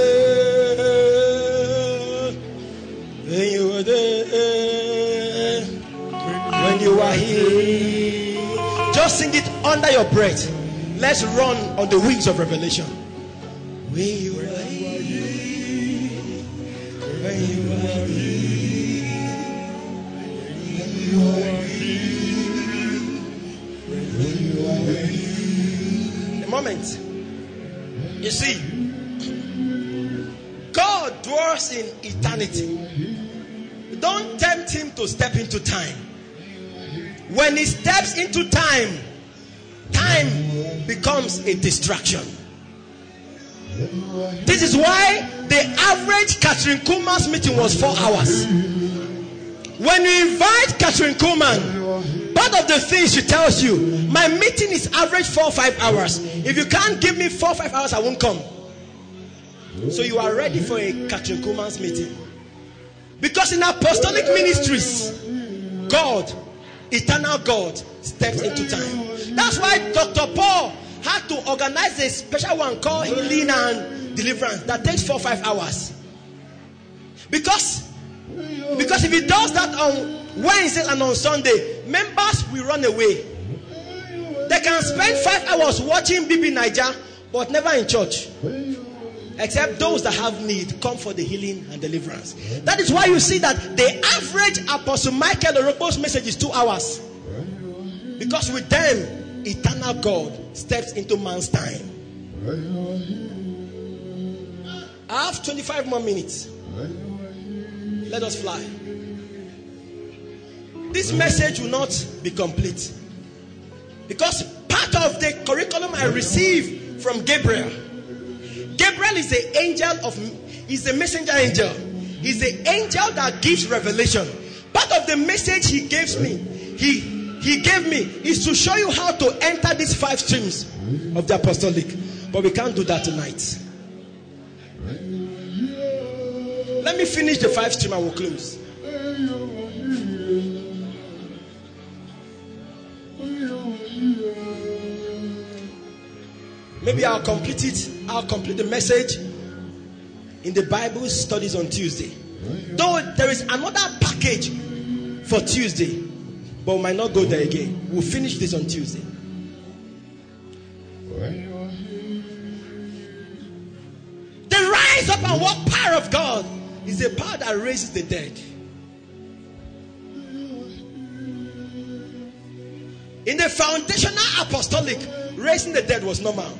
there, when you were there, when you were here. Just sing it under your breath. Let's run on the wings of revelation. When you were here, when you were here, when you were here, the moment. You see, God dwells in eternity. Don't tempt him to step into time. When he steps into time, time becomes a distraction. This is why the average Catherine Kuhlman's meeting was 4 hours. When you invite Catherine Kuhlman, part of the things she tells you, my meeting is average 4 or 5 hours. If you can't give me 4 or 5 hours, I won't come. So you are ready for a Catherine Kuhlman's meeting. Because in apostolic ministries, God, eternal God, steps into time. That's why Dr. Paul had to organize a special one called Healing and Deliverance that takes 4 or 5 hours. Because if he does that on Wednesday and on Sunday, members will run away. They can spend 5 hours watching BB Niger, but never in church. Except those that have need come for the healing and deliverance. That is why you see that the average Apostle Michael Oropo's message is 2 hours. Because with them, eternal God steps into man's time. I have 25 more minutes. Let us fly. This message will not be complete. Because part of the curriculum I received from Gabriel. Gabriel is the is the messenger angel. He's the angel that gives revelation. Part of the message he gave me is to show you how to enter these 5 streams of the apostolic. But we can't do that tonight. Let me finish the 5 stream and we'll close. Maybe I'll complete it. I'll complete the message in the Bible studies on Tuesday. Though there is another package for Tuesday, but we might not go there again. We'll finish this on Tuesday. The rise up and walk power of God is a power that raises the dead. In the foundational apostolic, raising the dead was normal.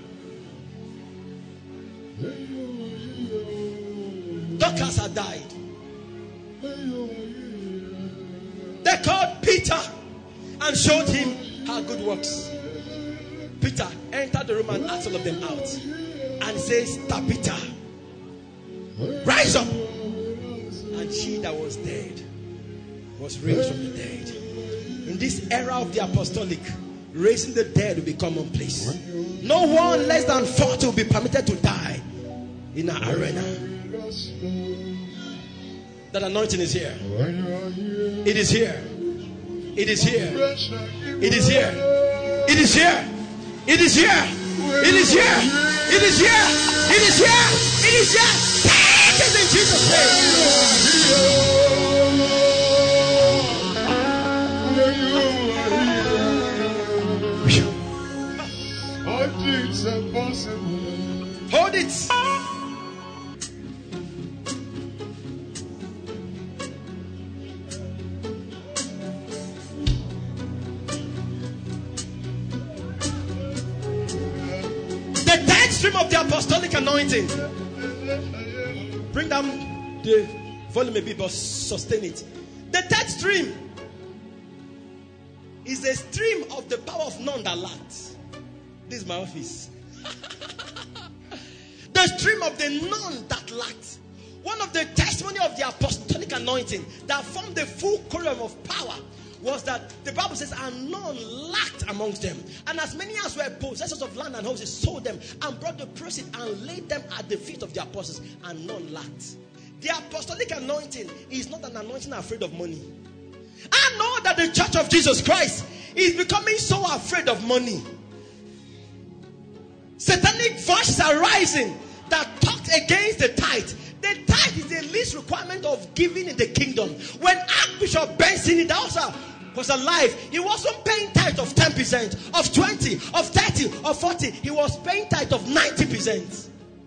Dorcas had died. They called Peter and showed him her good works. Peter entered the room and asked all of them out. And says, Tabitha, rise up. And she that was dead was raised from the dead. In this era of the apostolic, raising the dead will be commonplace. No one less than 40 will be permitted to die in an arena. That anointing is here. It is here. It is here. It is here. It is here. It is here. It is here. It is here. It is here. It is here. Take it in Jesus' name. Hold it. Stream of the apostolic anointing. Bring down the volume a bit, but sustain it. The third stream is a stream of the power of none that lacked. This is my office. The stream of the none that lacked. One of the testimony of the apostolic anointing that formed the full chorium of power was that the Bible says, and none lacked amongst them. And as many as were possessors of land and houses sold them and brought the proceeds and laid them at the feet of the apostles, and none lacked. The apostolic anointing is not an anointing afraid of money. I know that the church of Jesus Christ is becoming so afraid of money. Satanic voices are rising rising that talked against the tithe. The tithe is the least requirement of giving in the kingdom. When Archbishop Benson was alive, he wasn't paying tithe of 10%, of 20, of 30, of 40. He was paying tithe of 90%.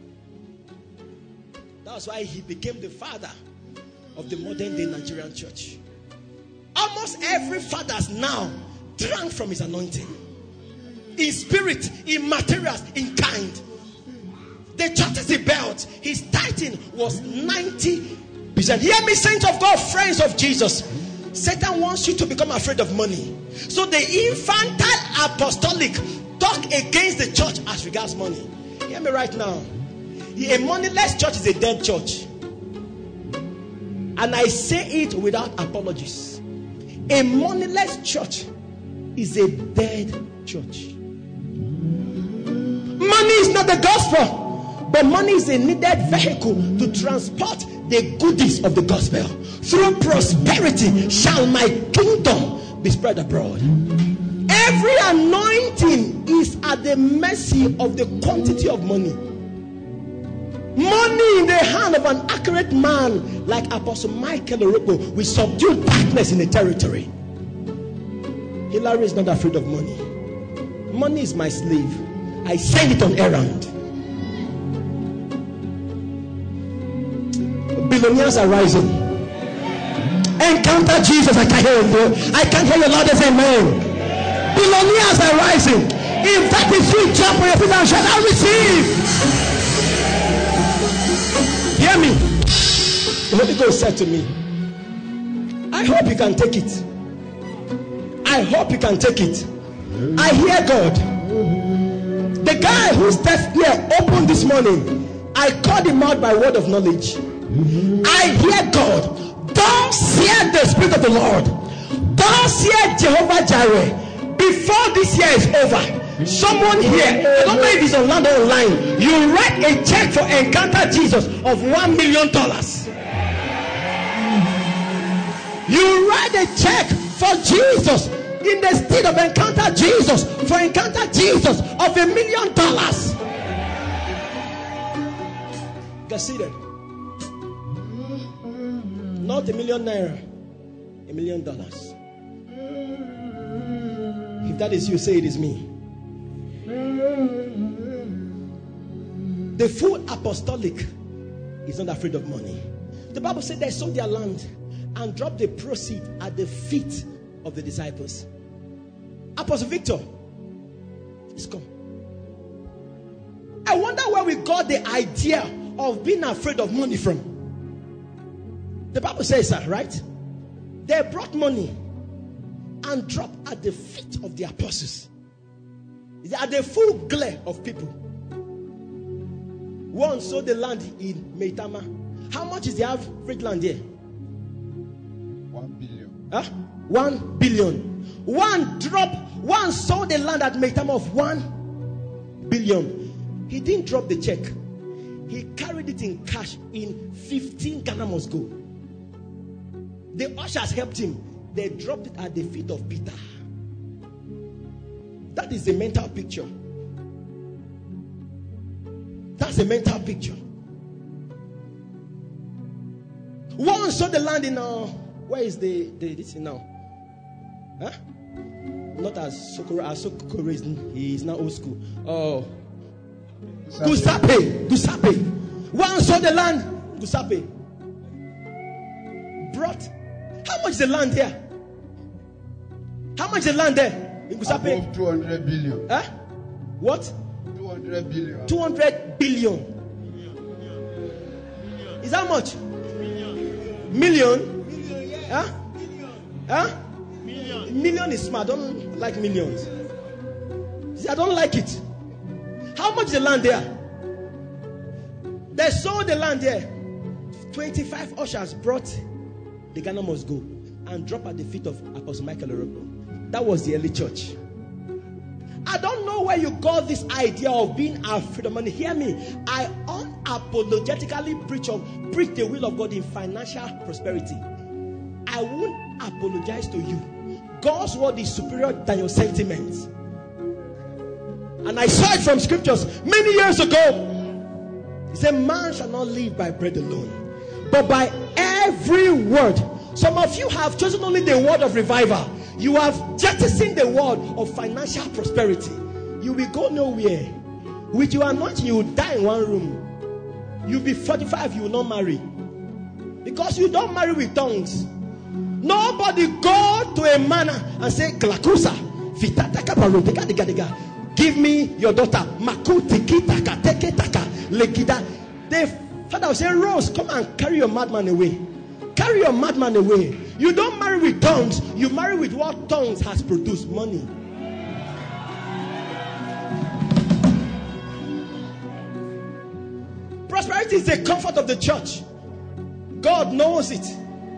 That's why he became the father of the modern day Nigerian church. Almost every father now drank from his anointing. In spirit, in materials, in kind. The churches he built, his tithing was 90%. Hear me, saints of God, friends of Jesus. Satan wants you to become afraid of money. So the infantile apostolic talk against the church as regards money. Hear me right now. A moneyless church is a dead church. And I say it without apologies. A moneyless church is a dead church. Money is not the gospel. But money is a needed vehicle to transport the goodies of the gospel. Through prosperity shall my kingdom be spread abroad. Every anointing is at the mercy of the quantity of money. Money in the hand of an accurate man like Apostle Michael Oropo will subdue darkness in the territory. Hillary is not afraid of money. Money is my slave. I send it on errand. Billionaires are rising. Encounter Jesus. I can't hear you. I can't hear your loudest amen. Billionaires are rising. If that is you, jump on your feet and shout, I receive. Hear me. The Holy Ghost said to me, I hope you can take it. I hope you can take it. I hear God. The guy whose deaf ear opened this morning, I called him out by word of knowledge. I hear God. Don't fear the Spirit of the Lord. Don't fear Jehovah Jireh. Before this year is over, someone here, I don't know if it's online or online, you write a check for Encounter Jesus of $1 million. You write a check for Jesus in the state of Encounter Jesus, for Encounter Jesus of $1 million. Get seated. Not $1 million naira, $1 million. If that is you, say it is me. The full apostolic is not afraid of money. The Bible said they sold their land and dropped the proceeds at the feet of the disciples. Apostle Victor, please come. I wonder where we got the idea of being afraid of money from. The Bible says that, right? They brought money and dropped at the feet of the apostles. At the full glare of people. One sold the land in Maitama. How much is the average land here? 1 billion. Huh? 1 billion. One sold the land at Maitama of 1 billion. He didn't drop the check. He carried it in cash in 15 Ghana must go. The ushers helped him. They dropped it at the feet of Peter. That is the mental picture. That's the mental picture. One saw the land in where is this now? Huh? Not as Sokoro is. He is now old school. Oh, Gusape. One saw the land. Gusape brought. How much is the land here? How much is the land there in Gusape? Above 200 billion. Huh? What? 200 billion. 200 billion. Is that much? Million? Huh? Huh? Million is smart. I don't like millions. See, I don't like it. How much is the land there? They sold the land there. 25 ushers brought the Ghana must go and drop at the feet of Apostle Michael Oropo. That was the early church. I don't know where you got this idea of being afraid of money. Hear me. I unapologetically preach the will of God in financial prosperity. I won't apologize to you. God's word is superior than your sentiments. And I saw it from scriptures many years ago. He said, man shall not live by bread alone, but by every word. Some of you have chosen only the word of revival. You have jettisoned the word of financial prosperity. You will go nowhere. With your anointing, you will die in one room. You'll be 45, you will not marry. Because you don't marry with tongues. Nobody go to a man and say, Glakusa, Vitataka Parodega, give me your daughter. Makuti Taka, Teke Taka, Legida. The father will say, Rose, come and carry your madman away. Carry your madman away. You don't marry with tongues, you marry with what tongues has produced, money. Prosperity is the comfort of the church. God knows it.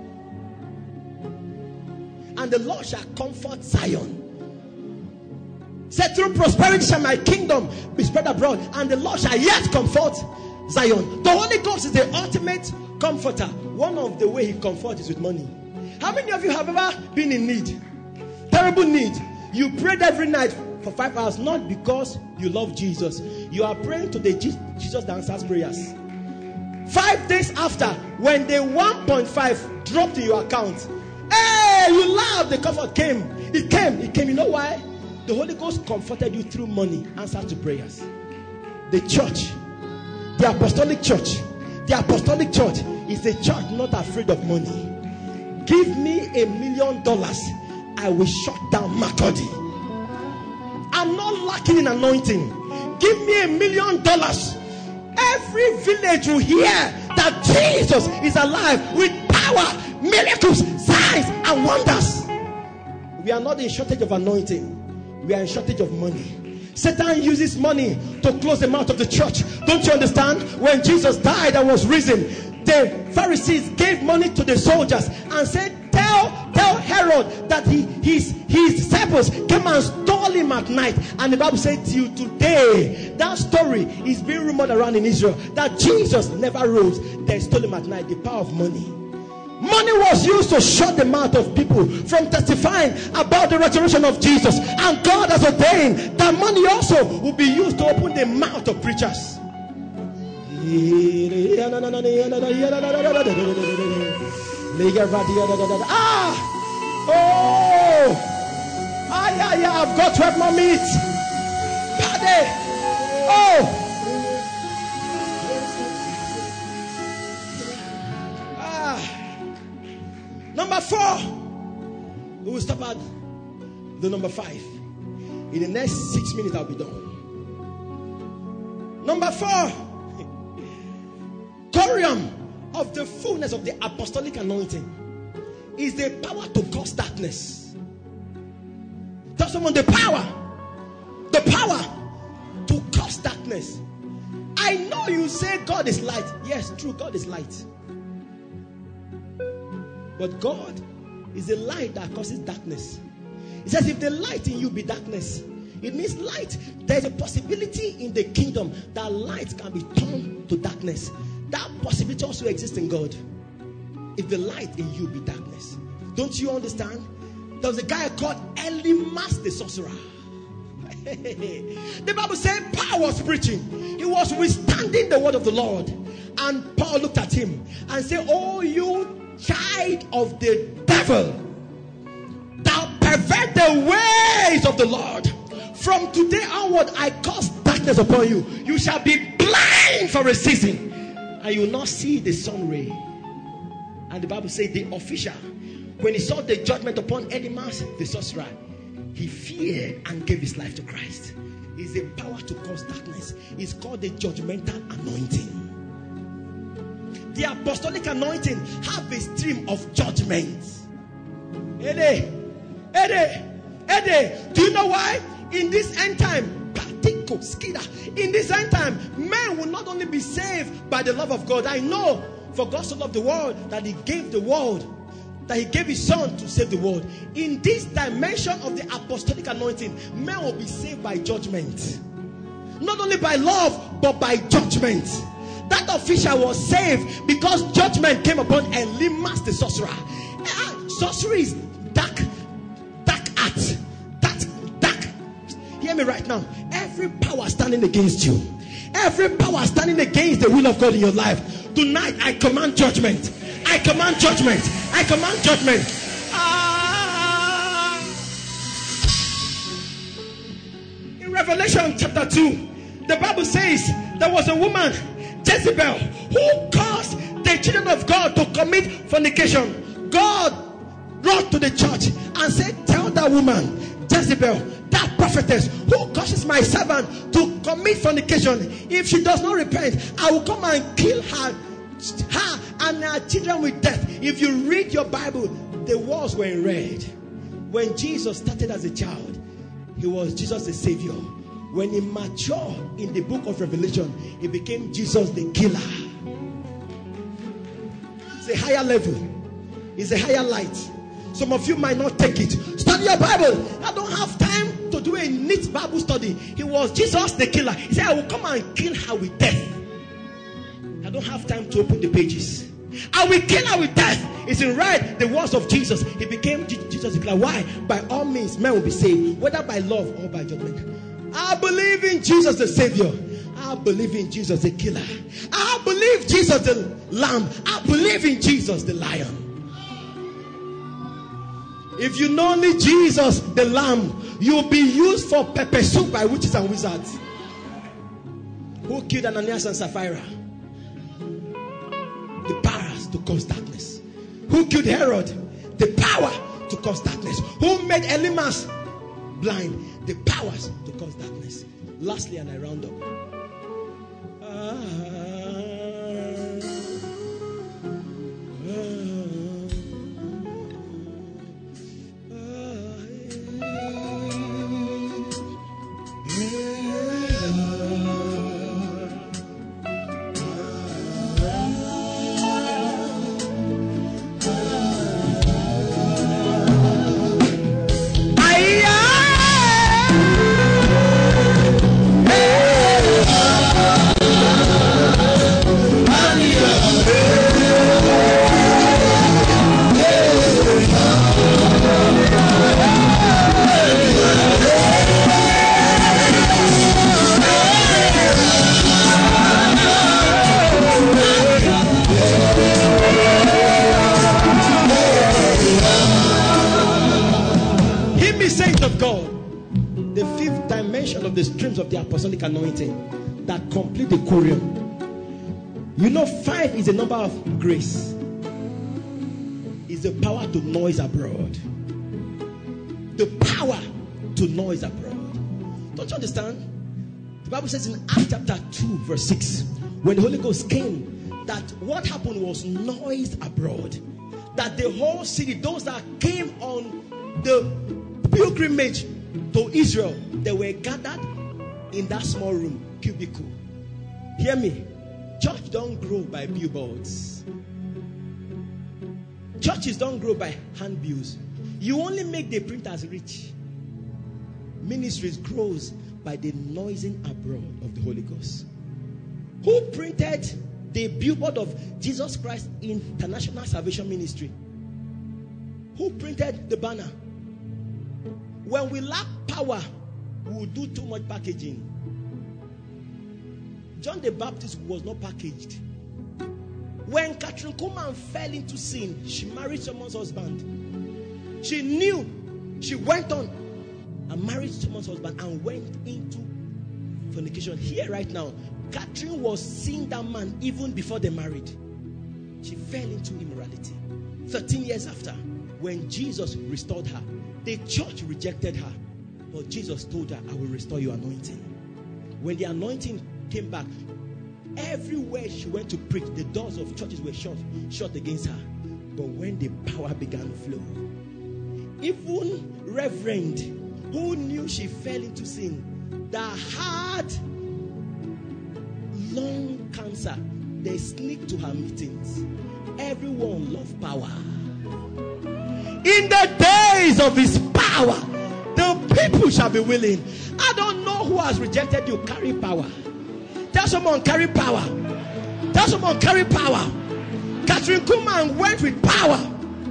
And the Lord shall comfort Zion. Said, through prosperity shall my kingdom be spread abroad, and the Lord shall yet comfort Zion. The Holy Ghost is the ultimate comforter. One of the way he comforts is with money. How many of you have ever been in need? Terrible need. You prayed every night for 5 hours, not because you love Jesus. You are praying to the Jesus that answers prayers. 5 days after, when the 1.5 dropped in your account, hey, you laughed. The comfort came. It came. You know why? The Holy Ghost comforted you through money, answer to prayers. The church, the apostolic church is a church not afraid of money. Give me $1 million, I will shut down Makodi. I'm not lacking in anointing. Give me $1 million. Every village will hear that Jesus is alive with power, miracles, signs, and wonders. We are not in shortage of anointing. We are in shortage of money. Satan uses money to close the mouth of the church. Don't you understand? When Jesus died and was risen, the Pharisees gave money to the soldiers and said, tell Herod that his disciples came and stole him at night. And the Bible said till today, that story is being rumored around in Israel, that Jesus never rose. They stole him at night. The power of money. Money was used to shut the mouth of people from testifying about the resurrection of Jesus. And God has ordained that money also will be used to open the mouth of preachers. I've got 12 more minutes. Paddy. Number 4. We will stop at the number 5. In the next 6 minutes, I'll be done. Number 4. Corium of the fullness of the apostolic anointing is the power to cause darkness. Tell someone the power to cause darkness. I know you say God is light. Yes, true, God is light. But God is the light that causes darkness. He says if the light in you be darkness, it means light. There's a possibility in the kingdom that light can be turned to darkness. That possibility also exists in God. If the light in you be darkness. Don't you understand? There was a guy called Elimas the sorcerer. The Bible said Paul was preaching. He was withstanding the word of the Lord. And Paul looked at him and said, oh, you child of the devil, thou pervert the ways of the Lord. From today onward, I cause darkness upon you. You shall be blind for a season, and you will not see the sun ray. And the Bible says the official, when he saw the judgment upon Elimas the sorcerer, he feared and gave his life to Christ. It's a power to cause darkness. It's called the judgmental anointing. The apostolic anointing have a stream of judgment. Ede. Do you know why? In this end time, in this end time, men will not only be saved by the love of God. I know, for God so loved the world that He gave the world, that He gave His Son to save the world. In this dimension of the apostolic anointing, men will be saved by judgment. Not only by love, but by judgment. That official was saved because judgment came upon Elimas the sorcerer. Sorcery is dark art. Dark. Hear me right now. Every power standing against you, Every power standing against the will of God in your life, tonight I command judgment. I command judgment. I command judgment. In Revelation chapter 2, the Bible says there was a woman, Jezebel, who caused the children of God to commit fornication. God wrote to the church and said, tell that woman, Jezebel, that prophetess who causes my servant to commit fornication, if she does not repent, I will come and kill her and her children with death. If you read your Bible, the walls were in red. When Jesus started as a child, he was Jesus the Savior. When he matured in the book of Revelation, he became Jesus the killer. It's a higher level. It's a higher light. Some of you might not take it. Study your Bible. I don't have time to do a neat Bible study. He was Jesus the killer. He said, I will come and kill her with death. I don't have time to open the pages. I will kill her with death. It's in red, the words of Jesus. He became Jesus the killer. Why? By all means, men will be saved, whether by love or by judgment. I believe in Jesus the Savior. I believe in Jesus the killer. I believe Jesus the Lamb. I believe in Jesus the Lion. If you know only Jesus the Lamb, you'll be used for pepper soup by witches and wizards. Who killed Ananias and Sapphira? The powers to cause darkness. Who killed Herod? The power to cause darkness. Who made Elimas blind? The powers to cause darkness. Lastly, and I round up. The streams of the apostolic anointing that complete the quorum. You know, 5 is the number of grace. Is the power to noise abroad. The power to noise abroad. Don't you understand? The Bible says in Acts chapter 2 verse 6, when the Holy Ghost came, that what happened was noise abroad. That the whole city, those that came on the pilgrimage to Israel, they were gathered in that small room, cubicle. Hear me. Church don't grow by billboards. Churches don't grow by handbills. You only make the printers rich. Ministries grows by the noising abroad of the Holy Ghost. Who printed the billboard of Jesus Christ International Salvation Ministry? Who printed the banner? When we lack power, we will do too much packaging. John the Baptist was not packaged. When Catherine Kuhlman fell into sin, she married someone's husband. She knew. She went on and married someone's husband and went into fornication. Here right now, Catherine was seeing that man even before they married. She fell into immorality. 13 years after, when Jesus restored her, the church rejected her. But Jesus told her, I will restore your anointing. When the anointing came back, everywhere she went to preach, the doors of churches were shut against her. But when the power began to flow, even Reverend, who knew she fell into sin, that had lung cancer, they sneaked to her meetings. Everyone loved power. In the days of his power, the people shall be willing. I don't know who has rejected you. Carry power. Tell someone, carry power. Tell someone, carry power. Catherine Kuhlman went with power.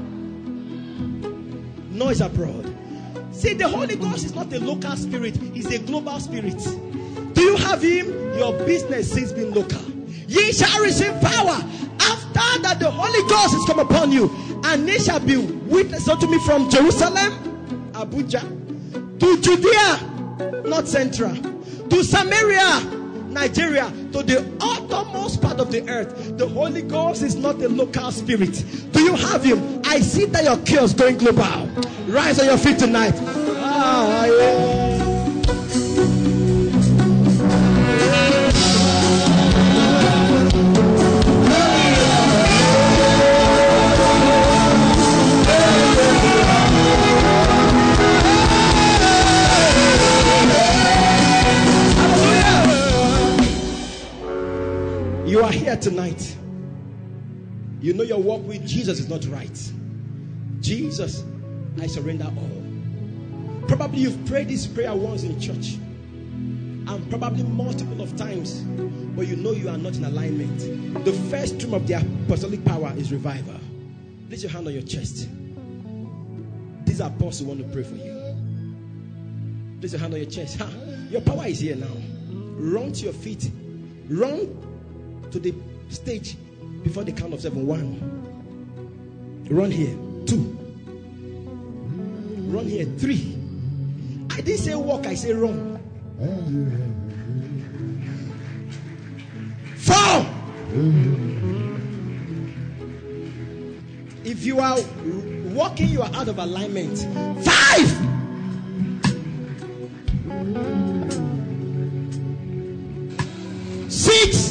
Noise abroad. See, the Holy Ghost is not a local spirit, it's a global spirit. Do you have him? Your business is being local. Ye shall receive power after that the Holy Ghost is come upon you, and ye shall be witnesses unto me from Jerusalem, Abuja, to Judea, North Central, to Samaria, Nigeria, to the uttermost part of the earth. The Holy Ghost is not a local spirit. Do you have him? I see that your cure is going global. Rise on your feet tonight. You are here tonight. You know your walk with Jesus is not right. Jesus, I surrender all. Probably you've prayed this prayer once in church, and probably multiple of times, but you know you are not in alignment. The first stream of the apostolic power is revival. Place your hand on your chest. These apostles want to pray for you. Place your hand on your chest. Your power is here now. Run to your feet. Run to the stage before the count of 7. 1. Run here. 2. Run here. 3. I didn't say walk, I say run. 4. If you are walking, you are out of alignment. 5. 6.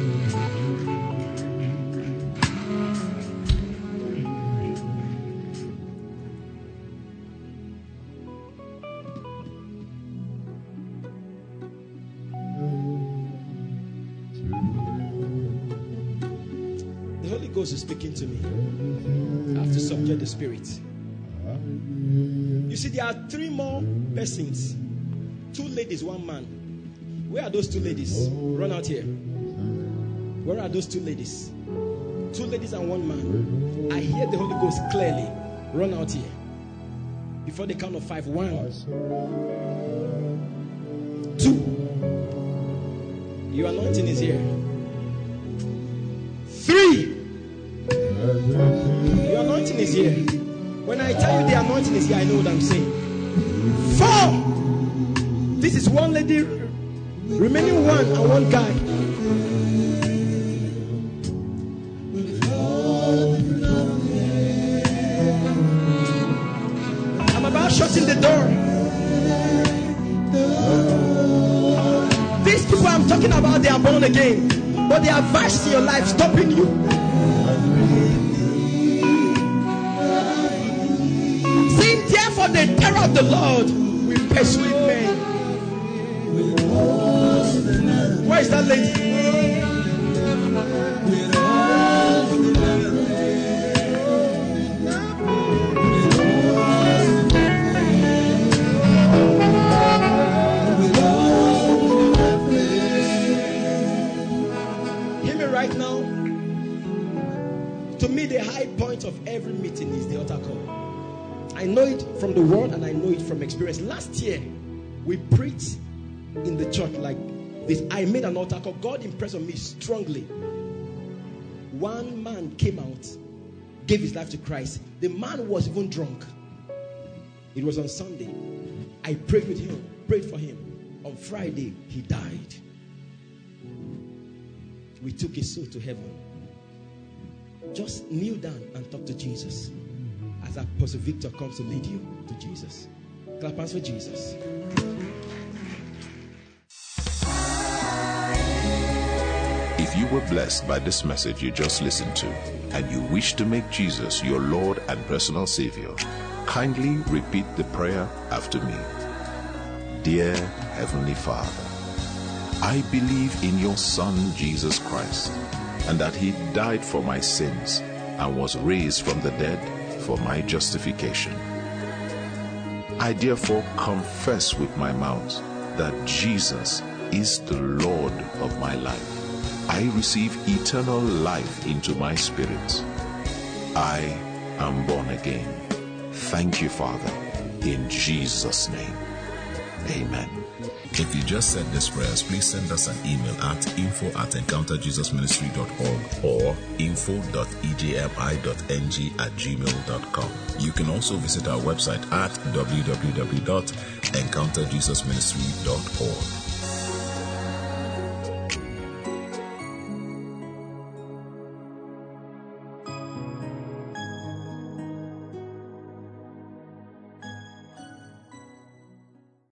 'Ghost is speaking to me. I have to subject the spirit. You see, there are 3 more persons. 2 ladies, 1 man. Where are those 2 ladies? Run out here. Where are those 2 ladies? 2 ladies and 1 man. I hear the Holy Ghost clearly. Run out here. Before the count of 5. 1. 2. Your anointing is here. 3. Your anointing is here. When I tell you the anointing is here, I know what I'm saying. 4. This is 1 lady, remaining 1 and 1 guy. I'm about shutting the door. These people I'm talking about, they are born again, but they are vices in your life stopping you. Therefore, the terror of the Lord will persuade men. Where is that lady? Hear me right now. To me, the high point of every meeting is the altar call. I know it from the word and I know it from experience. Last year, we preached in the church like this. I made an altar call. God impressed on me strongly. 1 man came out, gave his life to Christ. The man was even drunk. It was on Sunday. I prayed with him, prayed for him. On Friday, he died. We took his soul to heaven. Just kneel down and talk to Jesus. As Apostle Victor comes to lead you to Jesus. Clap hands for Jesus. If you were blessed by this message you just listened to, and you wish to make Jesus your Lord and personal Savior, kindly repeat the prayer after me. Dear Heavenly Father, I believe in your Son Jesus Christ, and that he died for my sins and was raised from the dead for my justification. I therefore confess with my mouth that Jesus is the Lord of my life. I receive eternal life into my spirit. I am born again. Thank you, Father, in Jesus' name. Amen. If you just said this prayers, please send us an email at info@encounterjesusministry.org or info.ejmi.ng@gmail.com. You can also visit our website at www.encounterjesusministry.org.